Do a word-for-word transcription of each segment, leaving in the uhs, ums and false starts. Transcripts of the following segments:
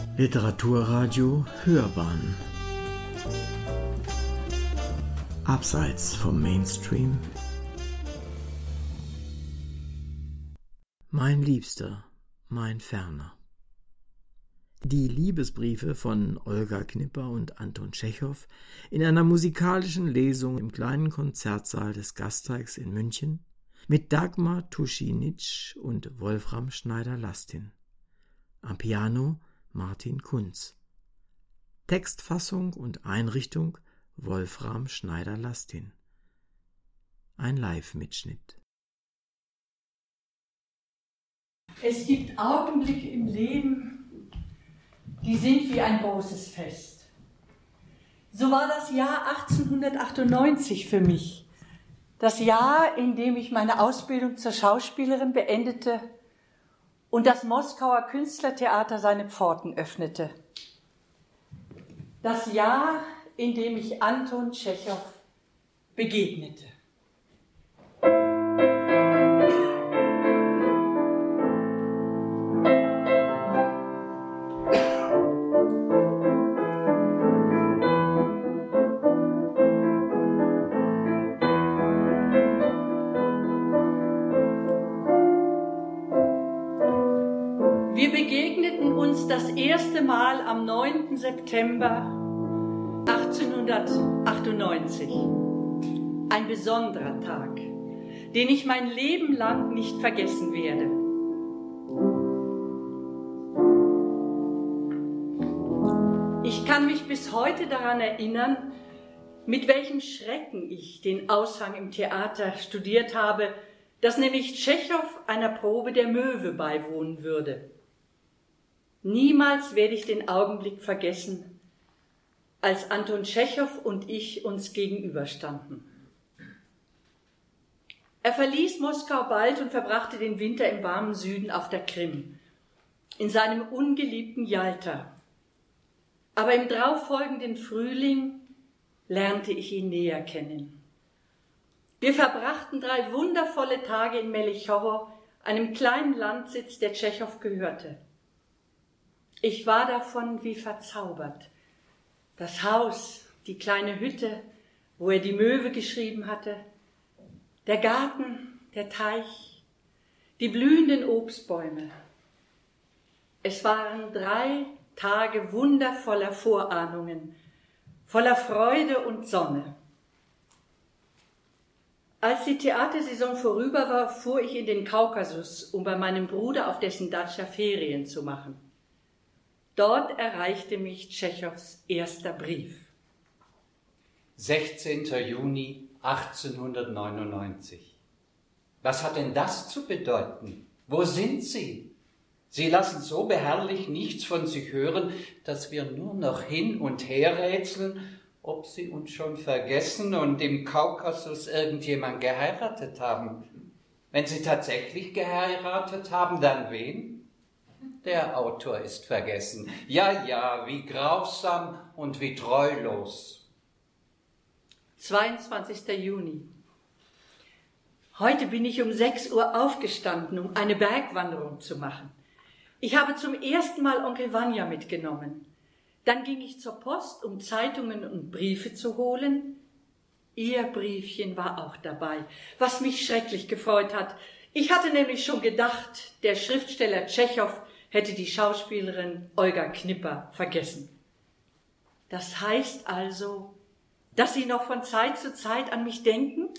Literaturradio Hörbahn Abseits vom Mainstream. Mein Liebster, mein Ferner. Die Liebesbriefe von Olga Knipper und Anton Tschechow in einer musikalischen Lesung im kleinen Konzertsaal des Gasteigs in München mit Dagmar Tuschinitsch und Wolfram Schneider-Lastin. Am Piano Martin Kunz. Textfassung und Einrichtung Wolfram Schneider-Lastin. Ein Live-Mitschnitt. Es gibt Augenblicke im Leben, die sind wie ein großes Fest. So war das Jahr achtzehnhundertachtundneunzig für mich. Das Jahr, in dem ich meine Ausbildung zur Schauspielerin beendete und das Moskauer Künstlertheater seine Pforten öffnete. Das Jahr, in dem ich Anton Tschechow begegnete. Wir begegneten uns das erste Mal am neunten September achtzehnhundertachtundneunzig. Ein besonderer Tag, den ich mein Leben lang nicht vergessen werde. Ich kann mich bis heute daran erinnern, mit welchem Schrecken ich den Aushang im Theater studiert habe, dass nämlich Tschechow einer Probe der Möwe beiwohnen würde. Niemals werde ich den Augenblick vergessen, als Anton Tschechow und ich uns gegenüberstanden. Er verließ Moskau bald und verbrachte den Winter im warmen Süden auf der Krim, in seinem ungeliebten Jalta. Aber im darauffolgenden Frühling lernte ich ihn näher kennen. Wir verbrachten drei wundervolle Tage in Melichowo, einem kleinen Landsitz, der Tschechow gehörte. Ich war davon wie verzaubert. Das Haus, die kleine Hütte, wo er die Möwe geschrieben hatte, der Garten, der Teich, die blühenden Obstbäume. Es waren drei Tage wundervoller Vorahnungen, voller Freude und Sonne. Als die Theatersaison vorüber war, fuhr ich in den Kaukasus, um bei meinem Bruder auf dessen Datscha Ferien zu machen. Dort erreichte mich Tschechows erster Brief. sechzehnter Juni achtzehnhundertneunundneunzig. Was hat denn das zu bedeuten? Wo sind Sie? Sie lassen so beharrlich nichts von sich hören, dass wir nur noch hin und her rätseln, ob Sie uns schon vergessen und im Kaukasus irgendjemand geheiratet haben. Wenn Sie tatsächlich geheiratet haben, dann wen? Der Autor ist vergessen. Ja, ja, wie grausam und wie treulos. zweiundzwanzigster Juni. Heute bin ich um sechs Uhr aufgestanden, um eine Bergwanderung zu machen. Ich habe zum ersten Mal Onkel Vanya mitgenommen. Dann ging ich zur Post, um Zeitungen und Briefe zu holen. Ihr Briefchen war auch dabei, was mich schrecklich gefreut hat. Ich hatte nämlich schon gedacht, der Schriftsteller Tschechow hätte die Schauspielerin Olga Knipper vergessen. Das heißt also, dass Sie noch von Zeit zu Zeit an mich denken?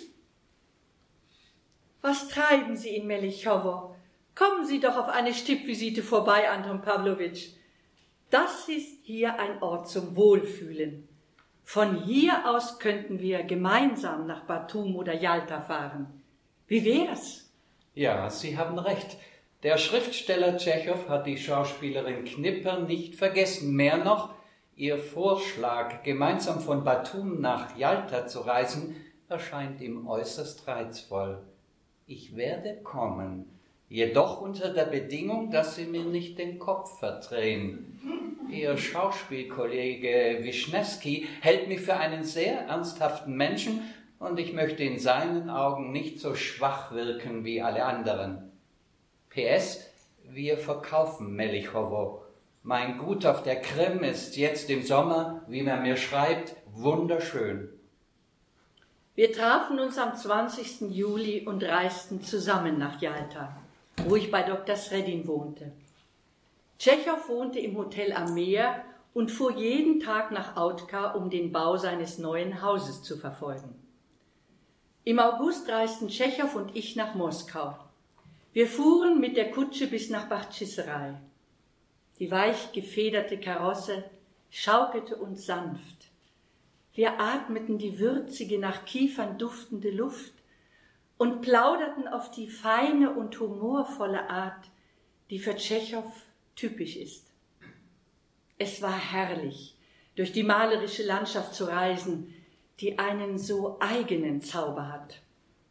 Was treiben Sie in Melichowo? Kommen Sie doch auf eine Stippvisite vorbei, Anton Pawlowitsch. Das ist hier ein Ort zum Wohlfühlen. Von hier aus könnten wir gemeinsam nach Batum oder Jalta fahren. Wie wär's? Ja, Sie haben recht. Der Schriftsteller Tschechow hat die Schauspielerin Knipper nicht vergessen. Mehr noch, Ihr Vorschlag, gemeinsam von Batum nach Jalta zu reisen, erscheint ihm äußerst reizvoll. Ich werde kommen, jedoch unter der Bedingung, dass Sie mir nicht den Kopf verdrehen. Ihr Schauspielkollege Wischnewski hält mich für einen sehr ernsthaften Menschen und ich möchte in seinen Augen nicht so schwach wirken wie alle anderen. P S Wir verkaufen Melichowo Mein Gut auf der Krim ist jetzt im Sommer, wie man mir schreibt, wunderschön. Wir trafen uns am zwanzigsten Juli und reisten zusammen nach Jalta, wo ich bei Doktor Sredin wohnte. Tschechow wohnte im Hotel am Meer und fuhr jeden Tag nach Autka, um den Bau seines neuen Hauses zu verfolgen. Im August reisten Tschechow und ich nach Moskau. Wir fuhren mit der Kutsche bis nach Bachtschissaraj. Die weich gefederte Karosse schaukelte uns sanft. Wir atmeten die würzige, nach Kiefern duftende Luft und plauderten auf die feine und humorvolle Art, die für Tschechow typisch ist. Es war herrlich, durch die malerische Landschaft zu reisen, die einen so eigenen Zauber hat.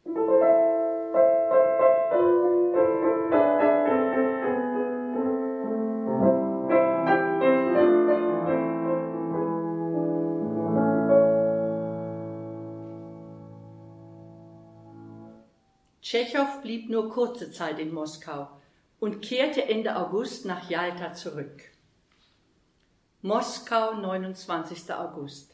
Tschechow blieb nur kurze Zeit in Moskau und kehrte Ende August nach Jalta zurück. Moskau, neunundzwanzigster August.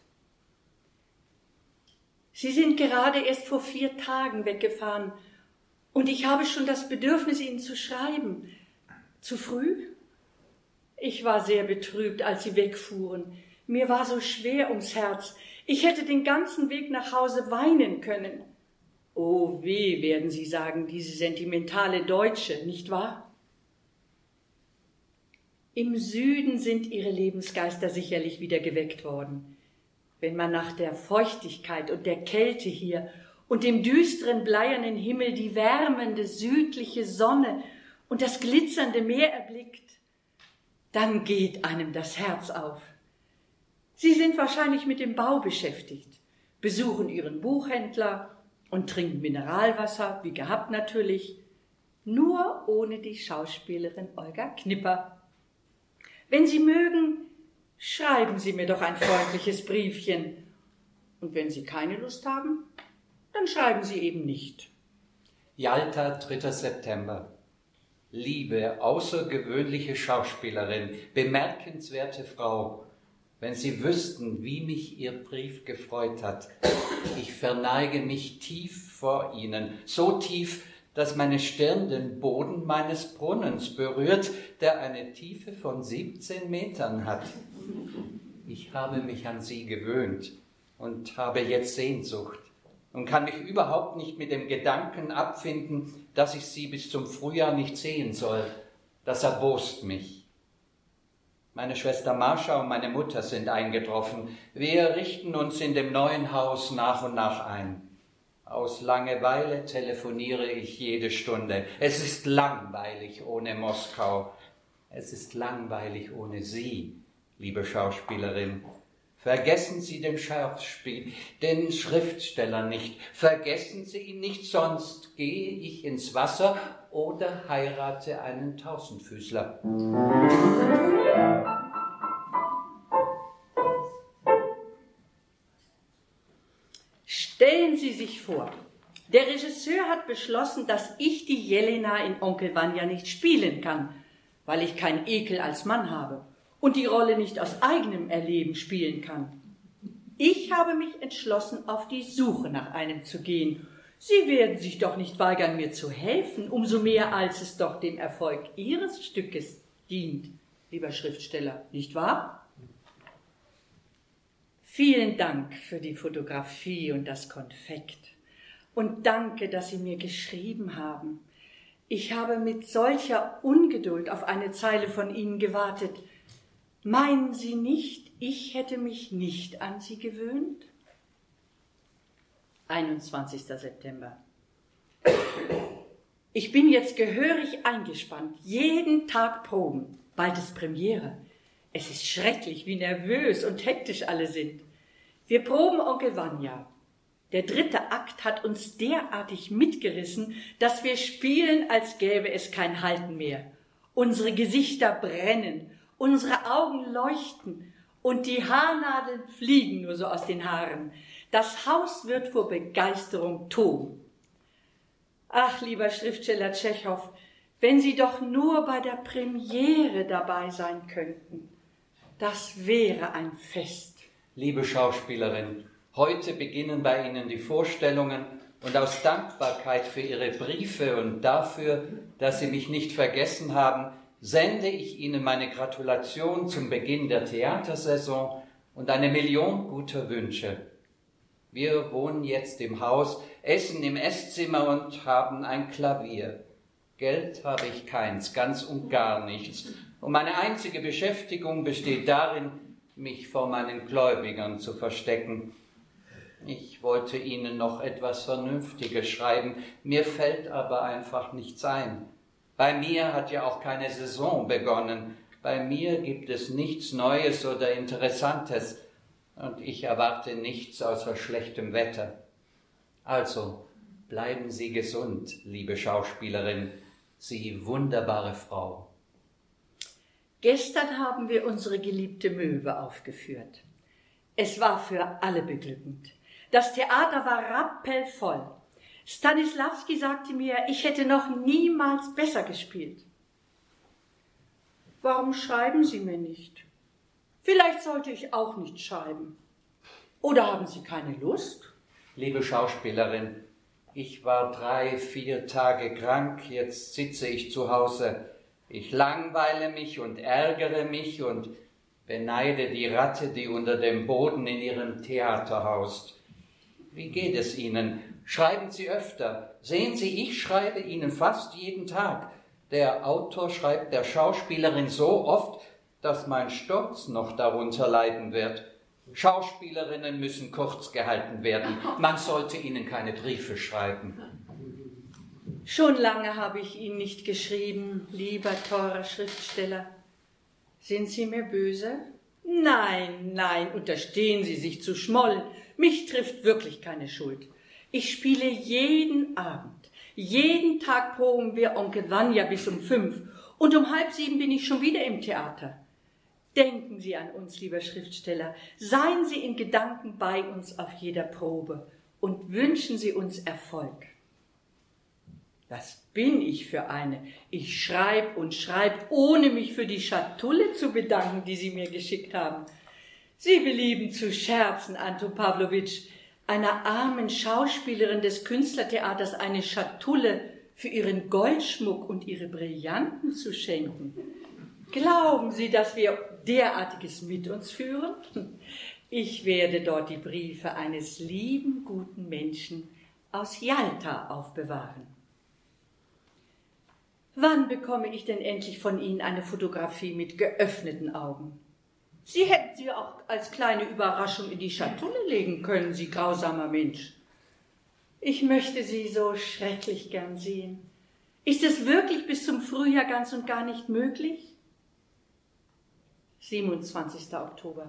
Sie sind gerade erst vor vier Tagen weggefahren und ich habe schon das Bedürfnis, Ihnen zu schreiben. Zu früh? Ich war sehr betrübt, als Sie wegfuhren. Mir war so schwer ums Herz. Ich hätte den ganzen Weg nach Hause weinen können. Oh weh, werden Sie sagen, diese sentimentale Deutsche, nicht wahr? Im Süden sind ihre Lebensgeister sicherlich wieder geweckt worden. Wenn man nach der Feuchtigkeit und der Kälte hier und dem düsteren, bleiernen Himmel die wärmende, südliche Sonne und das glitzernde Meer erblickt, dann geht einem das Herz auf. Sie sind wahrscheinlich mit dem Bau beschäftigt, besuchen ihren Buchhändler und trinken Mineralwasser, wie gehabt natürlich, nur ohne die Schauspielerin Olga Knipper. Wenn Sie mögen, schreiben Sie mir doch ein freundliches Briefchen. Und wenn Sie keine Lust haben, dann schreiben Sie eben nicht. Jalta, dritter September. Liebe, außergewöhnliche Schauspielerin, bemerkenswerte Frau, wenn Sie wüssten, wie mich Ihr Brief gefreut hat. Ich verneige mich tief vor Ihnen, so tief, dass meine Stirn den Boden meines Brunnens berührt, der eine Tiefe von siebzehn Metern hat. Ich habe mich an Sie gewöhnt und habe jetzt Sehnsucht und kann mich überhaupt nicht mit dem Gedanken abfinden, dass ich Sie bis zum Frühjahr nicht sehen soll. Das erbost mich. Meine Schwester Mascha und meine Mutter sind eingetroffen. Wir richten uns in dem neuen Haus nach und nach ein. Aus Langeweile telefoniere ich jede Stunde. Es ist langweilig ohne Moskau. Es ist langweilig ohne Sie, liebe Schauspielerin. Vergessen Sie den Schauspiel, den Schriftsteller nicht. Vergessen Sie ihn nicht, sonst gehe ich ins Wasser oder heirate einen Tausendfüßler. Stellen Sie sich vor, der Regisseur hat beschlossen, dass ich die Jelena in Onkel Vanya nicht spielen kann, weil ich keinen Ekel als Mann habe und die Rolle nicht aus eigenem Erleben spielen kann. Ich habe mich entschlossen, auf die Suche nach einem zu gehen. Sie werden sich doch nicht weigern, mir zu helfen, umso mehr, als es doch dem Erfolg Ihres Stückes dient, lieber Schriftsteller, nicht wahr? Vielen Dank für die Fotografie und das Konfekt. Und danke, dass Sie mir geschrieben haben. Ich habe mit solcher Ungeduld auf eine Zeile von Ihnen gewartet. Meinen Sie nicht, ich hätte mich nicht an Sie gewöhnt? einundzwanzigster September. Ich bin jetzt gehörig eingespannt. Jeden Tag Proben. Bald ist Premiere. Es ist schrecklich, wie nervös und hektisch alle sind. Wir proben Onkel Vanya. Der dritte Akt hat uns derartig mitgerissen, dass wir spielen, als gäbe es kein Halten mehr. Unsere Gesichter brennen, unsere Augen leuchten und die Haarnadeln fliegen nur so aus den Haaren. Das Haus wird vor Begeisterung toben. Ach, lieber Schriftsteller Tschechow, Wenn Sie doch nur bei der Premiere dabei sein könnten. Das wäre ein Fest. Liebe Schauspielerin, heute beginnen bei Ihnen die Vorstellungen und aus Dankbarkeit für Ihre Briefe und dafür, dass Sie mich nicht vergessen haben, sende ich Ihnen meine Gratulation zum Beginn der Theatersaison und eine Million guter Wünsche. Wir wohnen jetzt im Haus, essen im Esszimmer und haben ein Klavier. Geld habe ich keins, ganz und gar nichts. Und meine einzige Beschäftigung besteht darin, mich vor meinen Gläubigern zu verstecken. Ich wollte Ihnen noch etwas Vernünftiges schreiben, mir fällt aber einfach nichts ein. Bei mir hat ja auch keine Saison begonnen. Bei mir gibt es nichts Neues oder Interessantes und ich erwarte nichts außer schlechtem Wetter. Also, bleiben Sie gesund, liebe Schauspielerin, Sie wunderbare Frau. Gestern haben wir unsere geliebte Möwe aufgeführt. Es war für alle beglückend. Das Theater war rappelvoll. Stanisławski sagte mir, ich hätte noch niemals besser gespielt. Warum schreiben Sie mir nicht? Vielleicht sollte ich auch nicht schreiben. Oder haben Sie keine Lust? Liebe Schauspielerin, ich war drei, vier Tage krank, jetzt sitze ich zu Hause. Ich langweile mich und ärgere mich und beneide die Ratte, die unter dem Boden in ihrem Theater haust. Wie geht es Ihnen? Schreiben Sie öfter. Sehen Sie, ich schreibe Ihnen fast jeden Tag. Der Autor schreibt der Schauspielerin so oft, dass mein Stolz noch darunter leiden wird. Schauspielerinnen müssen kurz gehalten werden. Man sollte ihnen keine Briefe schreiben. Schon lange habe ich Ihnen nicht geschrieben, lieber teurer Schriftsteller. Sind Sie mir böse? Nein, nein, unterstehen Sie sich zu schmollen. Mich trifft wirklich keine Schuld. Ich spiele jeden Abend. Jeden Tag proben wir Onkel Vanya bis um fünf. Und um halb sieben bin ich schon wieder im Theater. Denken Sie an uns, lieber Schriftsteller. Seien Sie in Gedanken bei uns auf jeder Probe und wünschen Sie uns Erfolg. Was bin ich für eine? Ich schreibe und schreibe, ohne mich für die Schatulle zu bedanken, die Sie mir geschickt haben. Sie belieben zu scherzen, Anton Pawlowitsch, einer armen Schauspielerin des Künstlertheaters eine Schatulle für ihren Goldschmuck und ihre Brillanten zu schenken. Glauben Sie, dass wir derartiges mit uns führen? Ich werde dort die Briefe eines lieben, guten Menschen aus Jalta aufbewahren. Wann bekomme ich denn endlich von Ihnen eine Fotografie mit geöffneten Augen? Sie hätten sie auch als kleine Überraschung in die Schatulle legen können, Sie grausamer Mensch. Ich möchte Sie so schrecklich gern sehen. Ist es wirklich bis zum Frühjahr ganz und gar nicht möglich? siebenundzwanzigster Oktober.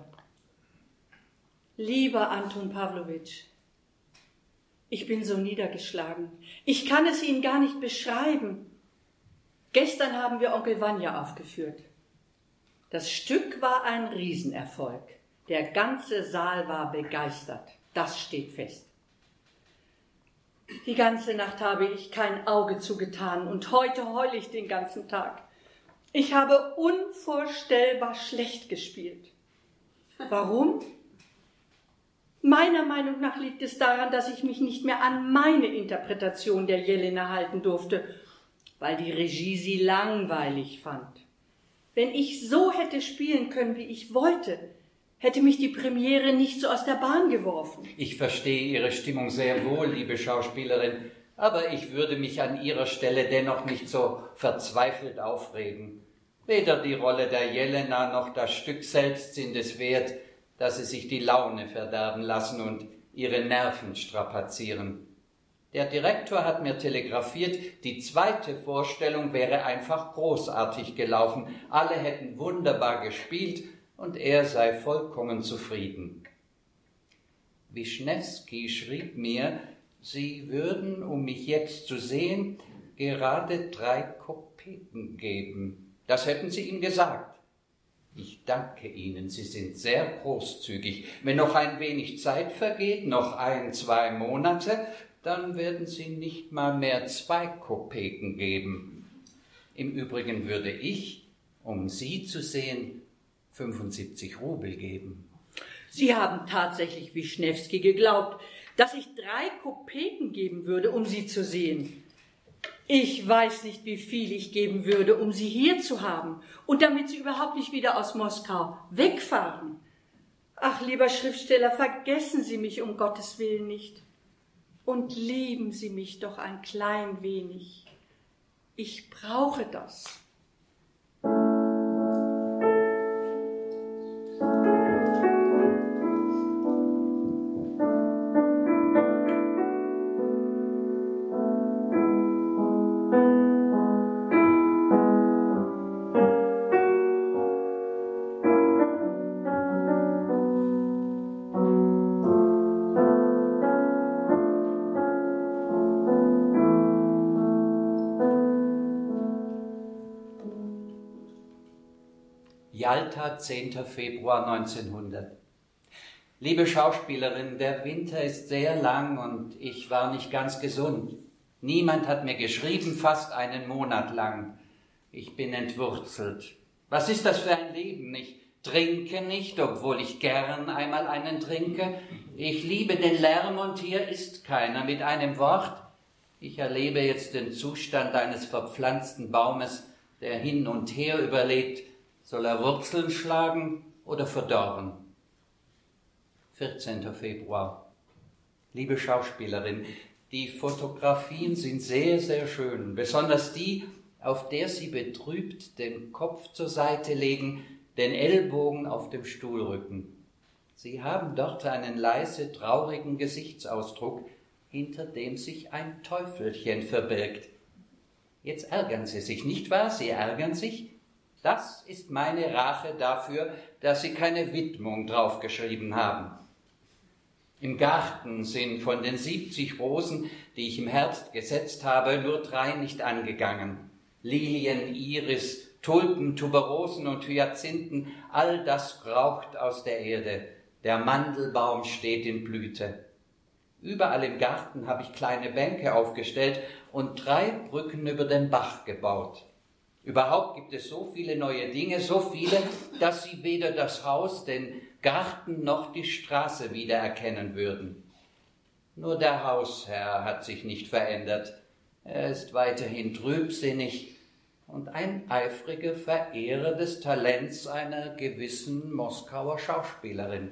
Lieber Anton Pawlowitsch, ich bin so niedergeschlagen. Ich kann es Ihnen gar nicht beschreiben. Gestern haben wir Onkel Vanya aufgeführt. Das Stück war ein Riesenerfolg. Der ganze Saal war begeistert. Das steht fest. Die ganze Nacht habe ich kein Auge zugetan und heute heule ich den ganzen Tag. Ich habe unvorstellbar schlecht gespielt. Warum? Meiner Meinung nach liegt es daran, dass ich mich nicht mehr an meine Interpretation der Jelena halten durfte, weil die Regie sie langweilig fand. Wenn ich so hätte spielen können, wie ich wollte, hätte mich die Premiere nicht so aus der Bahn geworfen. Ich verstehe Ihre Stimmung sehr wohl, liebe Schauspielerin, aber ich würde mich an Ihrer Stelle dennoch nicht so verzweifelt aufregen. Weder die Rolle der Jelena noch das Stück selbst sind es wert, dass Sie sich die Laune verderben lassen und Ihre Nerven strapazieren. Der Direktor hat mir telegrafiert, die zweite Vorstellung wäre einfach großartig gelaufen. Alle hätten wunderbar gespielt und er sei vollkommen zufrieden. Wischnewski schrieb mir, Sie würden, um mich jetzt zu sehen, gerade drei Kopeken geben. Das hätten Sie ihm gesagt. Ich danke Ihnen, Sie sind sehr großzügig. Wenn noch ein wenig Zeit vergeht, noch ein, zwei Monate, dann werden Sie nicht mal mehr zwei Kopeken geben. Im Übrigen würde ich, um Sie zu sehen, fünfundsiebzig Rubel geben. Sie haben tatsächlich Wischnewski geglaubt, dass ich drei Kopeken geben würde, um Sie zu sehen. Ich weiß nicht, wie viel ich geben würde, um Sie hier zu haben und damit Sie überhaupt nicht wieder aus Moskau wegfahren. Ach, lieber Schriftsteller, vergessen Sie mich um Gottes Willen nicht und lieben Sie mich doch ein klein wenig. Ich brauche das. Jalta, zehnter Februar neunzehnhundert. Liebe Schauspielerin, der Winter ist sehr lang und ich war nicht ganz gesund. Niemand hat mir geschrieben, fast einen Monat lang. Ich bin entwurzelt. Was ist das für ein Leben? Ich trinke nicht, obwohl ich gern einmal einen trinke. Ich liebe den Lärm und hier ist keiner mit einem Wort. Ich erlebe jetzt den Zustand eines verpflanzten Baumes, der hin und her überlegt, soll er Wurzeln schlagen oder verdorren? vierzehnter Februar. Liebe Schauspielerin, die Fotografien sind sehr, sehr schön, besonders die, auf der Sie betrübt den Kopf zur Seite legen, den Ellbogen auf dem Stuhlrücken. Sie haben dort einen leise traurigen Gesichtsausdruck, hinter dem sich ein Teufelchen verbirgt. Jetzt ärgern Sie sich, nicht wahr? Sie ärgern sich? Das ist meine Rache dafür, dass Sie keine Widmung draufgeschrieben haben. Im Garten sind von den siebzig Rosen, die ich im Herbst gesetzt habe, nur drei nicht angegangen. Lilien, Iris, Tulpen, Tuberosen und Hyazinthen, all das raucht aus der Erde. Der Mandelbaum steht in Blüte. Überall im Garten habe ich kleine Bänke aufgestellt und drei Brücken über den Bach gebaut. Überhaupt gibt es so viele neue Dinge, so viele, dass Sie weder das Haus, den Garten noch die Straße wiedererkennen würden. Nur der Hausherr hat sich nicht verändert. Er ist weiterhin trübsinnig und ein eifriger Verehrer des Talents einer gewissen Moskauer Schauspielerin.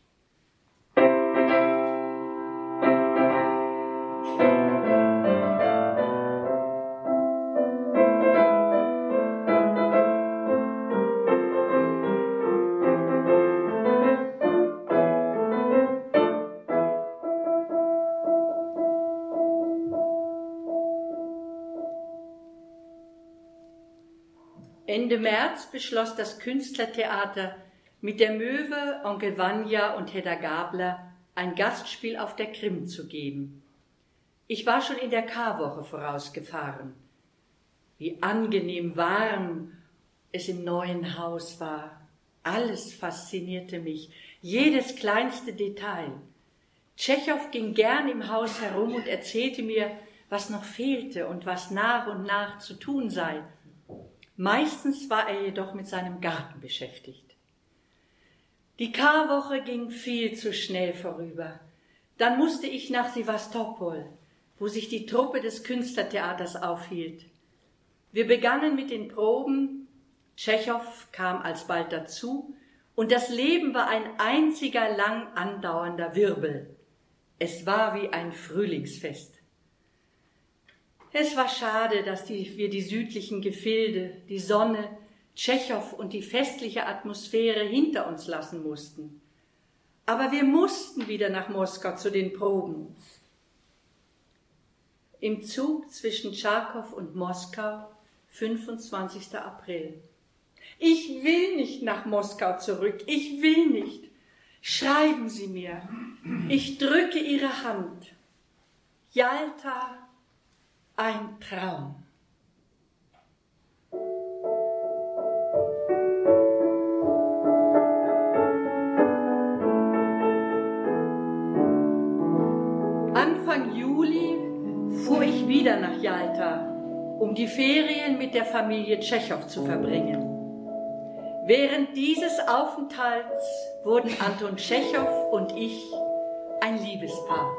Ende März beschloss das Künstlertheater mit der Möwe, Onkel Vanya und Hedda Gabler ein Gastspiel auf der Krim zu geben. Ich war schon in der Karwoche vorausgefahren. Wie angenehm warm es im neuen Haus war. Alles faszinierte mich, jedes kleinste Detail. Tschechow ging gern im Haus herum und erzählte mir, was noch fehlte und was nach und nach zu tun sei. Meistens war er jedoch mit seinem Garten beschäftigt. Die Karwoche ging viel zu schnell vorüber. Dann musste ich nach Sewastopol, wo sich die Truppe des Künstlertheaters aufhielt. Wir begannen mit den Proben, Tschechow kam alsbald dazu, und das Leben war ein einziger lang andauernder Wirbel. Es war wie ein Frühlingsfest. Es war schade, dass die, wir die südlichen Gefilde, die Sonne, Tschechow und die festliche Atmosphäre hinter uns lassen mussten. Aber wir mussten wieder nach Moskau zu den Proben. Im Zug zwischen Charkow und Moskau, fünfundzwanzigster April. Ich will nicht nach Moskau zurück, ich will nicht. Schreiben Sie mir, ich drücke Ihre Hand. Jalta, ein Traum. Anfang Juli fuhr ich wieder nach Jalta. um die Ferien mit der Familie Tschechow zu verbringen. Während dieses Aufenthalts wurden Anton Tschechow und ich ein Liebespaar.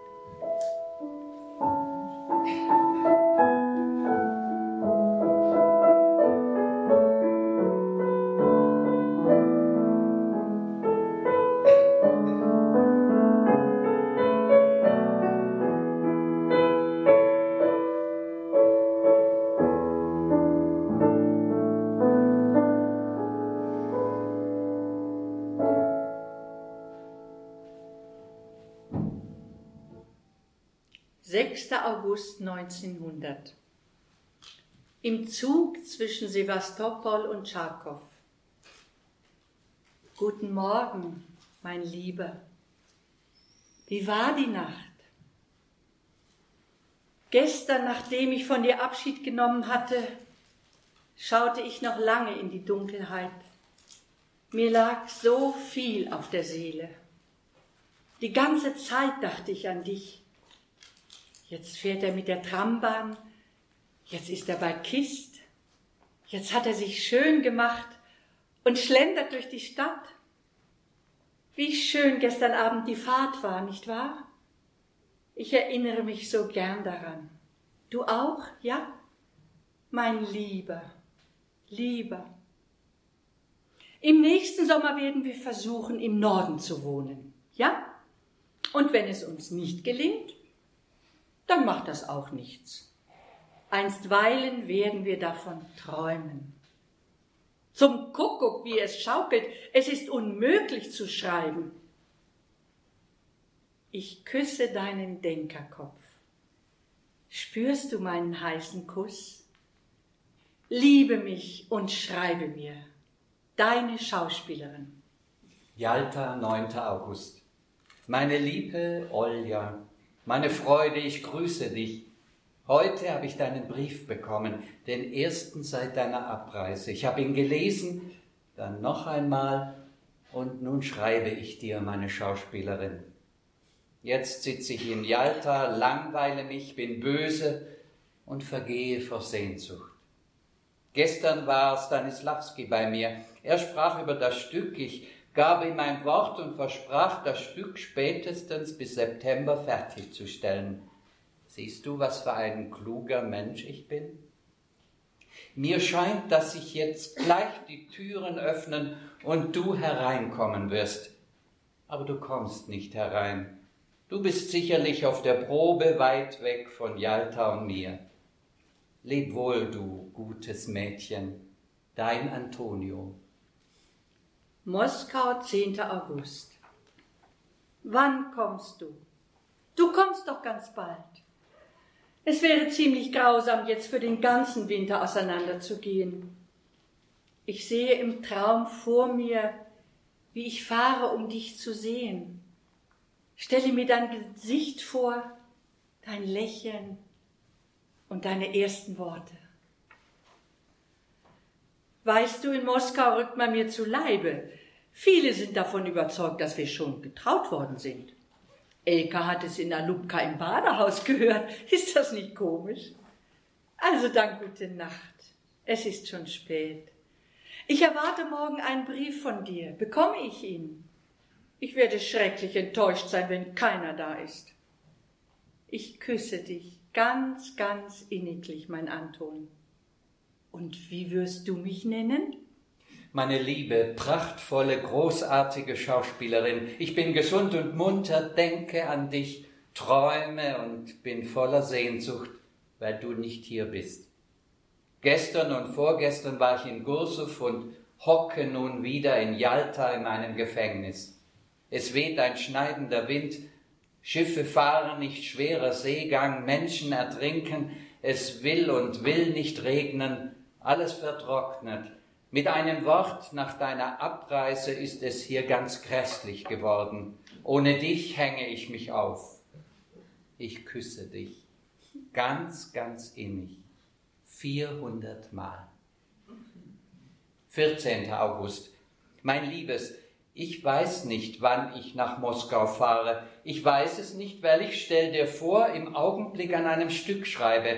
sechster August neunzehnhundert. Im Zug zwischen Sewastopol und Charkow. Guten Morgen, mein Lieber. Wie war die Nacht? Gestern, nachdem ich von dir Abschied genommen hatte, schaute ich noch lange in die Dunkelheit. Mir lag so viel auf der Seele. Die ganze Zeit dachte ich an dich. Jetzt fährt er mit der Trambahn, jetzt ist er bei Kist, jetzt hat er sich schön gemacht und schlendert durch die Stadt. Wie schön gestern Abend die Fahrt war, nicht wahr? Ich erinnere mich so gern daran. Du auch, ja? Mein Lieber, Lieber. Im nächsten Sommer werden wir versuchen, im Norden zu wohnen, ja? Und wenn es uns nicht gelingt, dann macht das auch nichts. Einstweilen werden wir davon träumen. Zum Kuckuck, wie es schaukelt, es ist unmöglich zu schreiben. Ich küsse deinen Denkerkopf. Spürst du meinen heißen Kuss? Liebe mich und schreibe mir. Deine Schauspielerin. Jalta, neunter August. Meine liebe Olja, meine Freude, ich grüße dich. Heute habe ich deinen Brief bekommen, den ersten seit deiner Abreise. Ich habe ihn gelesen, dann noch einmal und nun schreibe ich dir, meine Schauspielerin. Jetzt sitze ich in Jalta, langweile mich, bin böse und vergehe vor Sehnsucht. Gestern war Stanislavski bei mir. Er sprach über das Stück. Ich gab ihm ein Wort und versprach, das Stück spätestens bis September fertigzustellen. Siehst du, was für ein kluger Mensch ich bin? Mir scheint, dass sich jetzt gleich die Türen öffnen und du hereinkommen wirst. Aber du kommst nicht herein. Du bist sicherlich auf der Probe weit weg von Jalta und mir. Leb wohl, du gutes Mädchen, dein Antonio. Moskau, zehnter August. Wann kommst du? Du kommst doch ganz bald. Es wäre ziemlich grausam, jetzt für den ganzen Winter auseinanderzugehen. Ich sehe im Traum vor mir, wie ich fahre, um dich zu sehen. Stelle mir dein Gesicht vor, dein Lächeln und deine ersten Worte. Weißt du, in Moskau rückt man mir zu Leibe. Viele sind davon überzeugt, dass wir schon getraut worden sind. Elka hat es in Alubka im Badehaus gehört. Ist das nicht komisch? Also dann gute Nacht. Es ist schon spät. Ich erwarte morgen einen Brief von dir. Bekomme ich ihn? Ich werde schrecklich enttäuscht sein, wenn keiner da ist. Ich küsse dich ganz, ganz inniglich, mein Anton. Und wie wirst du mich nennen? Meine liebe, prachtvolle, großartige Schauspielerin, ich bin gesund und munter, denke an dich, träume und bin voller Sehnsucht, weil du nicht hier bist. Gestern und vorgestern war ich in Gursow und hocke nun wieder in Jalta in meinem Gefängnis. Es weht ein schneidender Wind, Schiffe fahren nicht, schwerer Seegang, Menschen ertrinken, es will und will nicht regnen, alles vertrocknet. Mit einem Wort, nach deiner Abreise ist es hier ganz grässlich geworden. Ohne dich hänge ich mich auf. Ich küsse dich, ganz, ganz innig, vierhundert Mal. vierzehnter August. Mein Liebes, ich weiß nicht, wann ich nach Moskau fahre. Ich weiß es nicht, weil ich, stell dir vor, im Augenblick an einem Stück schreibe.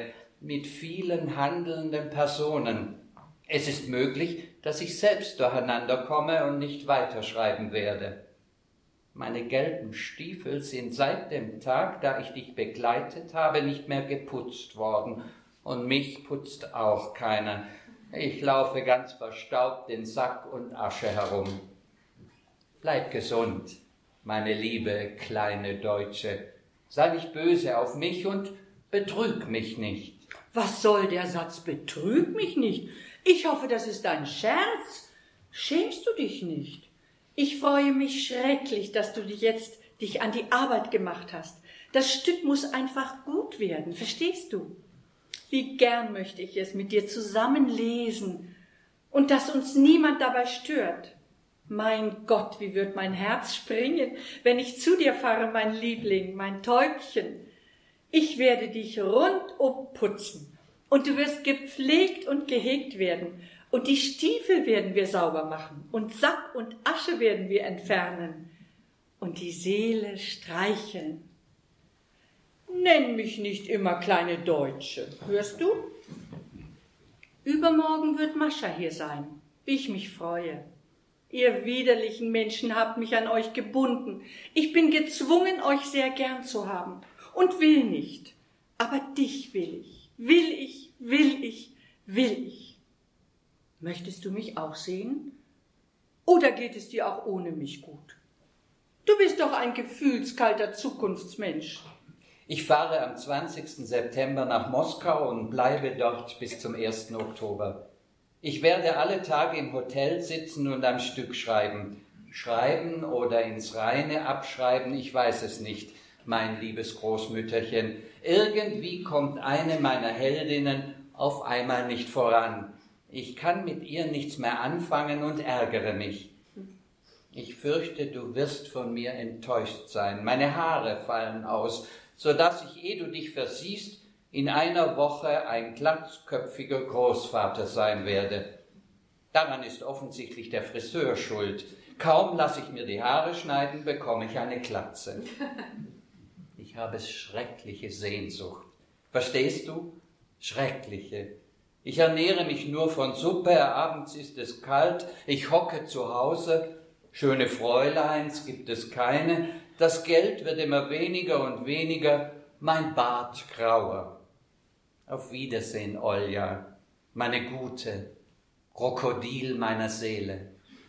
mit vielen handelnden Personen. Es ist möglich, dass ich selbst durcheinander komme und nicht weiterschreiben werde. Meine gelben Stiefel sind seit dem Tag, da ich dich begleitet habe, nicht mehr geputzt worden. Und mich putzt auch keiner. Ich laufe ganz verstaubt in Sack und Asche herum. Bleib gesund, meine liebe kleine Deutsche. Sei nicht böse auf mich und betrüg mich nicht. Was soll der Satz, betrüg mich nicht? Ich hoffe, das ist ein Scherz. Schämst du dich nicht? Ich freue mich schrecklich, dass du dich jetzt dich an die Arbeit gemacht hast. Das Stück muss einfach gut werden, verstehst du? Wie gern möchte ich es mit dir zusammen lesen und dass uns niemand dabei stört. Mein Gott, wie wird mein Herz springen, wenn ich zu dir fahre, mein Liebling, mein Täubchen. Ich werde dich rundum putzen und du wirst gepflegt und gehegt werden und die Stiefel werden wir sauber machen und Sack und Asche werden wir entfernen und die Seele streicheln. Nenn mich nicht immer kleine Deutsche, hörst du? Übermorgen wird Mascha hier sein, wie ich mich freue. Ihr widerlichen Menschen habt mich an euch gebunden. Ich bin gezwungen, euch sehr gern zu haben und will nicht. Aber dich will ich, will ich, will ich, will ich. Möchtest du mich auch sehen? Oder geht es dir auch ohne mich gut? Du bist doch ein gefühlskalter Zukunftsmensch. Ich fahre am zwanzigsten September nach Moskau und bleibe dort bis zum ersten Oktober. Ich werde alle Tage im Hotel sitzen und am Stück schreiben. Schreiben oder ins Reine abschreiben, ich weiß es nicht, mein liebes Großmütterchen. Irgendwie kommt eine meiner Heldinnen auf einmal nicht voran. Ich kann mit ihr nichts mehr anfangen und ärgere mich. Ich fürchte, du wirst von mir enttäuscht sein. Meine Haare fallen aus, so dass ich, ehe du dich versiehst, in einer Woche ein glatzköpfiger Großvater sein werde. Daran ist offensichtlich der Friseur schuld. Kaum lasse ich mir die Haare schneiden, bekomme ich eine Glatze. Ich habe schreckliche Sehnsucht. Verstehst du? Schreckliche. Ich ernähre mich nur von Suppe, abends ist es kalt, ich hocke zu Hause, schöne Fräuleins gibt es keine, das Geld wird immer weniger und weniger, mein Bart grauer. Auf Wiedersehen, Olja, meine Gute, Krokodil meiner Seele.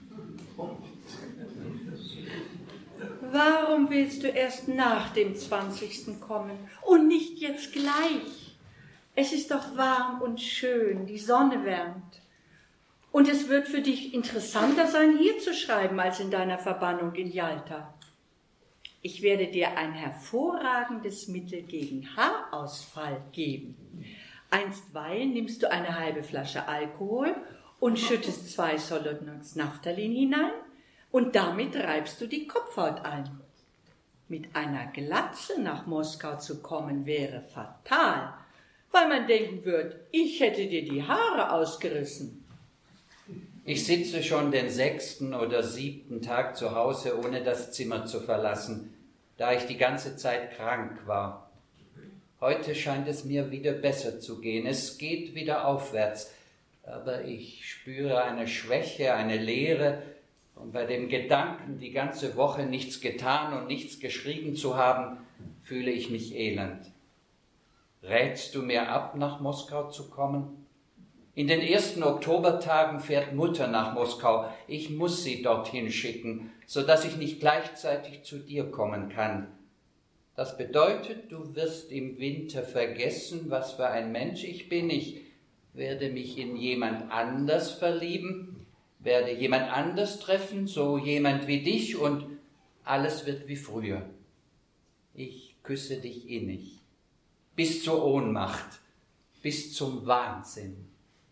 Warum willst du erst nach dem zwanzigsten kommen und nicht jetzt gleich? Es ist doch warm und schön, die Sonne wärmt. Und es wird für dich interessanter sein, hier zu schreiben, als in deiner Verbannung in Jalta. Ich werde dir ein hervorragendes Mittel gegen Haarausfall geben. Einstweilen nimmst du eine halbe Flasche Alkohol und schüttest zwei Solodnox Naphthalin hinein und damit reibst du die Kopfhaut ein. Mit einer Glatze nach Moskau zu kommen wäre fatal, weil man denken wird, ich hätte dir die Haare ausgerissen. Ich sitze schon den sechsten oder siebten Tag zu Hause, ohne das Zimmer zu verlassen, da ich die ganze Zeit krank war. Heute scheint es mir wieder besser zu gehen. Es geht wieder aufwärts, aber ich spüre eine Schwäche, eine Leere, und bei dem Gedanken, die ganze Woche nichts getan und nichts geschrieben zu haben, fühle ich mich elend. Rätst du mir ab, nach Moskau zu kommen? In den ersten Oktobertagen fährt Mutter nach Moskau. Ich muss sie dorthin schicken, so dass ich nicht gleichzeitig zu dir kommen kann. Das bedeutet, du wirst im Winter vergessen, was für ein Mensch ich bin. Ich werde mich in jemand anders verlieben, werde jemand anders treffen, so jemand wie dich, und alles wird wie früher. Ich küsse dich innig, bis zur Ohnmacht, bis zum Wahnsinn.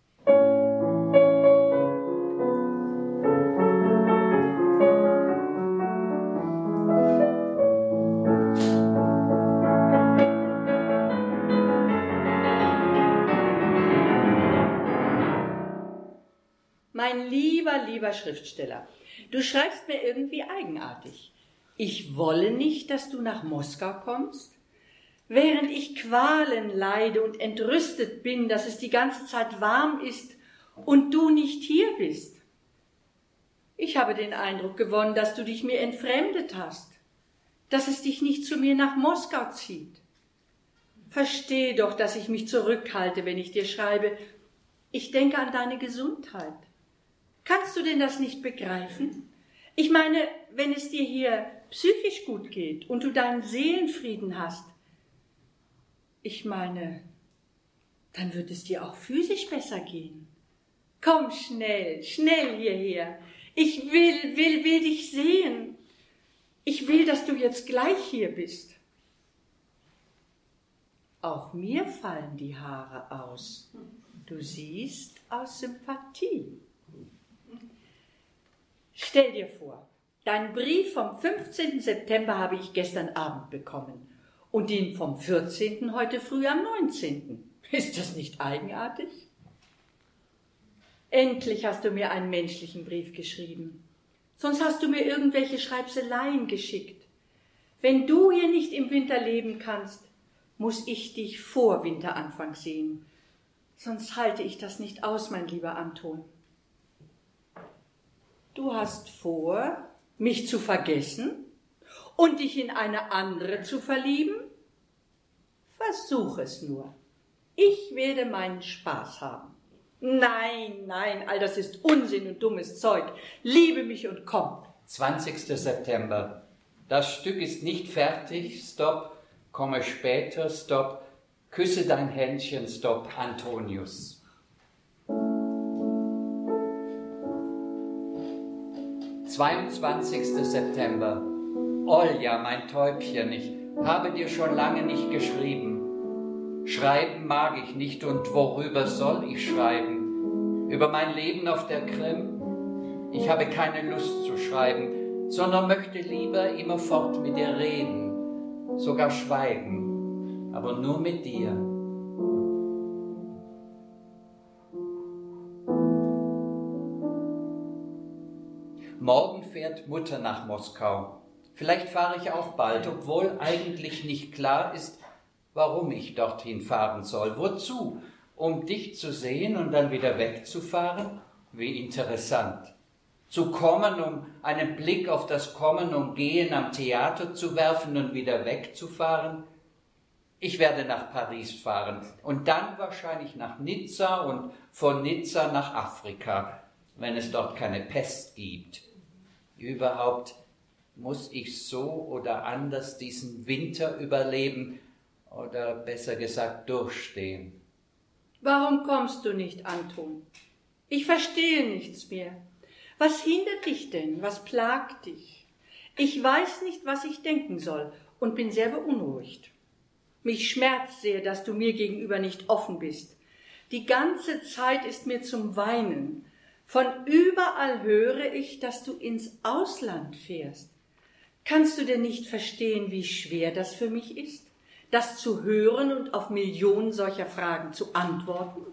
Mein lieber, lieber Schriftsteller, du schreibst mir irgendwie eigenartig. Ich wolle nicht, dass du nach Moskau kommst. während ich Qualen leide und entrüstet bin, dass es die ganze Zeit warm ist und du nicht hier bist. Ich habe den Eindruck gewonnen, dass du dich mir entfremdet hast, dass es dich nicht zu mir nach Moskau zieht. Versteh doch, dass ich mich zurückhalte, wenn ich dir schreibe. Ich denke an deine Gesundheit. Kannst du denn das nicht begreifen? Ich meine, wenn es dir hier psychisch gut geht und du deinen Seelenfrieden hast, ich meine, dann wird es dir auch physisch besser gehen. Komm schnell, schnell hierher. Ich will, will, will dich sehen. Ich will, dass du jetzt gleich hier bist. Auch mir fallen die Haare aus. Du siehst, aus Sympathie. Stell dir vor, deinen Brief vom fünfzehnten September habe ich gestern Abend bekommen und den vom vierzehnten heute früh am neunzehnten Ist das nicht eigenartig? Endlich hast du mir einen menschlichen Brief geschrieben. Sonst hast du mir irgendwelche Schreibseleien geschickt. Wenn du hier nicht im Winter leben kannst, muss ich dich vor Winteranfang sehen. Sonst halte ich das nicht aus, mein lieber Anton. Du hast vor, mich zu vergessen und dich in eine andere zu verlieben? Versuch es nur. Ich werde meinen Spaß haben. Nein, nein, all das ist Unsinn und dummes Zeug. Liebe mich und komm. zwanzigster September. Das Stück ist nicht fertig. Stopp. Komme später. Stopp. Küsse dein Händchen. Stopp. Antonius. zweiundzwanzigster September. Olja, mein Täubchen, ich habe dir schon lange nicht geschrieben. Schreiben mag ich nicht, und worüber soll ich schreiben? Über mein Leben auf der Krim? Ich habe keine Lust zu schreiben, sondern möchte lieber immerfort mit dir reden, sogar schweigen, aber nur mit dir. Morgen fährt Mutter nach Moskau. Vielleicht fahre ich auch bald, obwohl eigentlich nicht klar ist, warum ich dorthin fahren soll. Wozu? Um dich zu sehen und dann wieder wegzufahren? Wie interessant. Zu kommen, um einen Blick auf das Kommen und Gehen am Theater zu werfen und wieder wegzufahren? Ich werde nach Paris fahren und dann wahrscheinlich nach Nizza und von Nizza nach Afrika, wenn es dort keine Pest gibt. Überhaupt muss ich so oder anders diesen Winter überleben oder besser gesagt durchstehen. Warum kommst du nicht, Anton? Ich verstehe nichts mehr. Was hindert dich denn? Was plagt dich? Ich weiß nicht, was ich denken soll und bin sehr beunruhigt. Mich schmerzt sehr, dass du mir gegenüber nicht offen bist. Die ganze Zeit ist mir zum Weinen. Von überall höre ich, dass du ins Ausland fährst. Kannst du denn nicht verstehen, wie schwer das für mich ist, das zu hören und auf Millionen solcher Fragen zu antworten?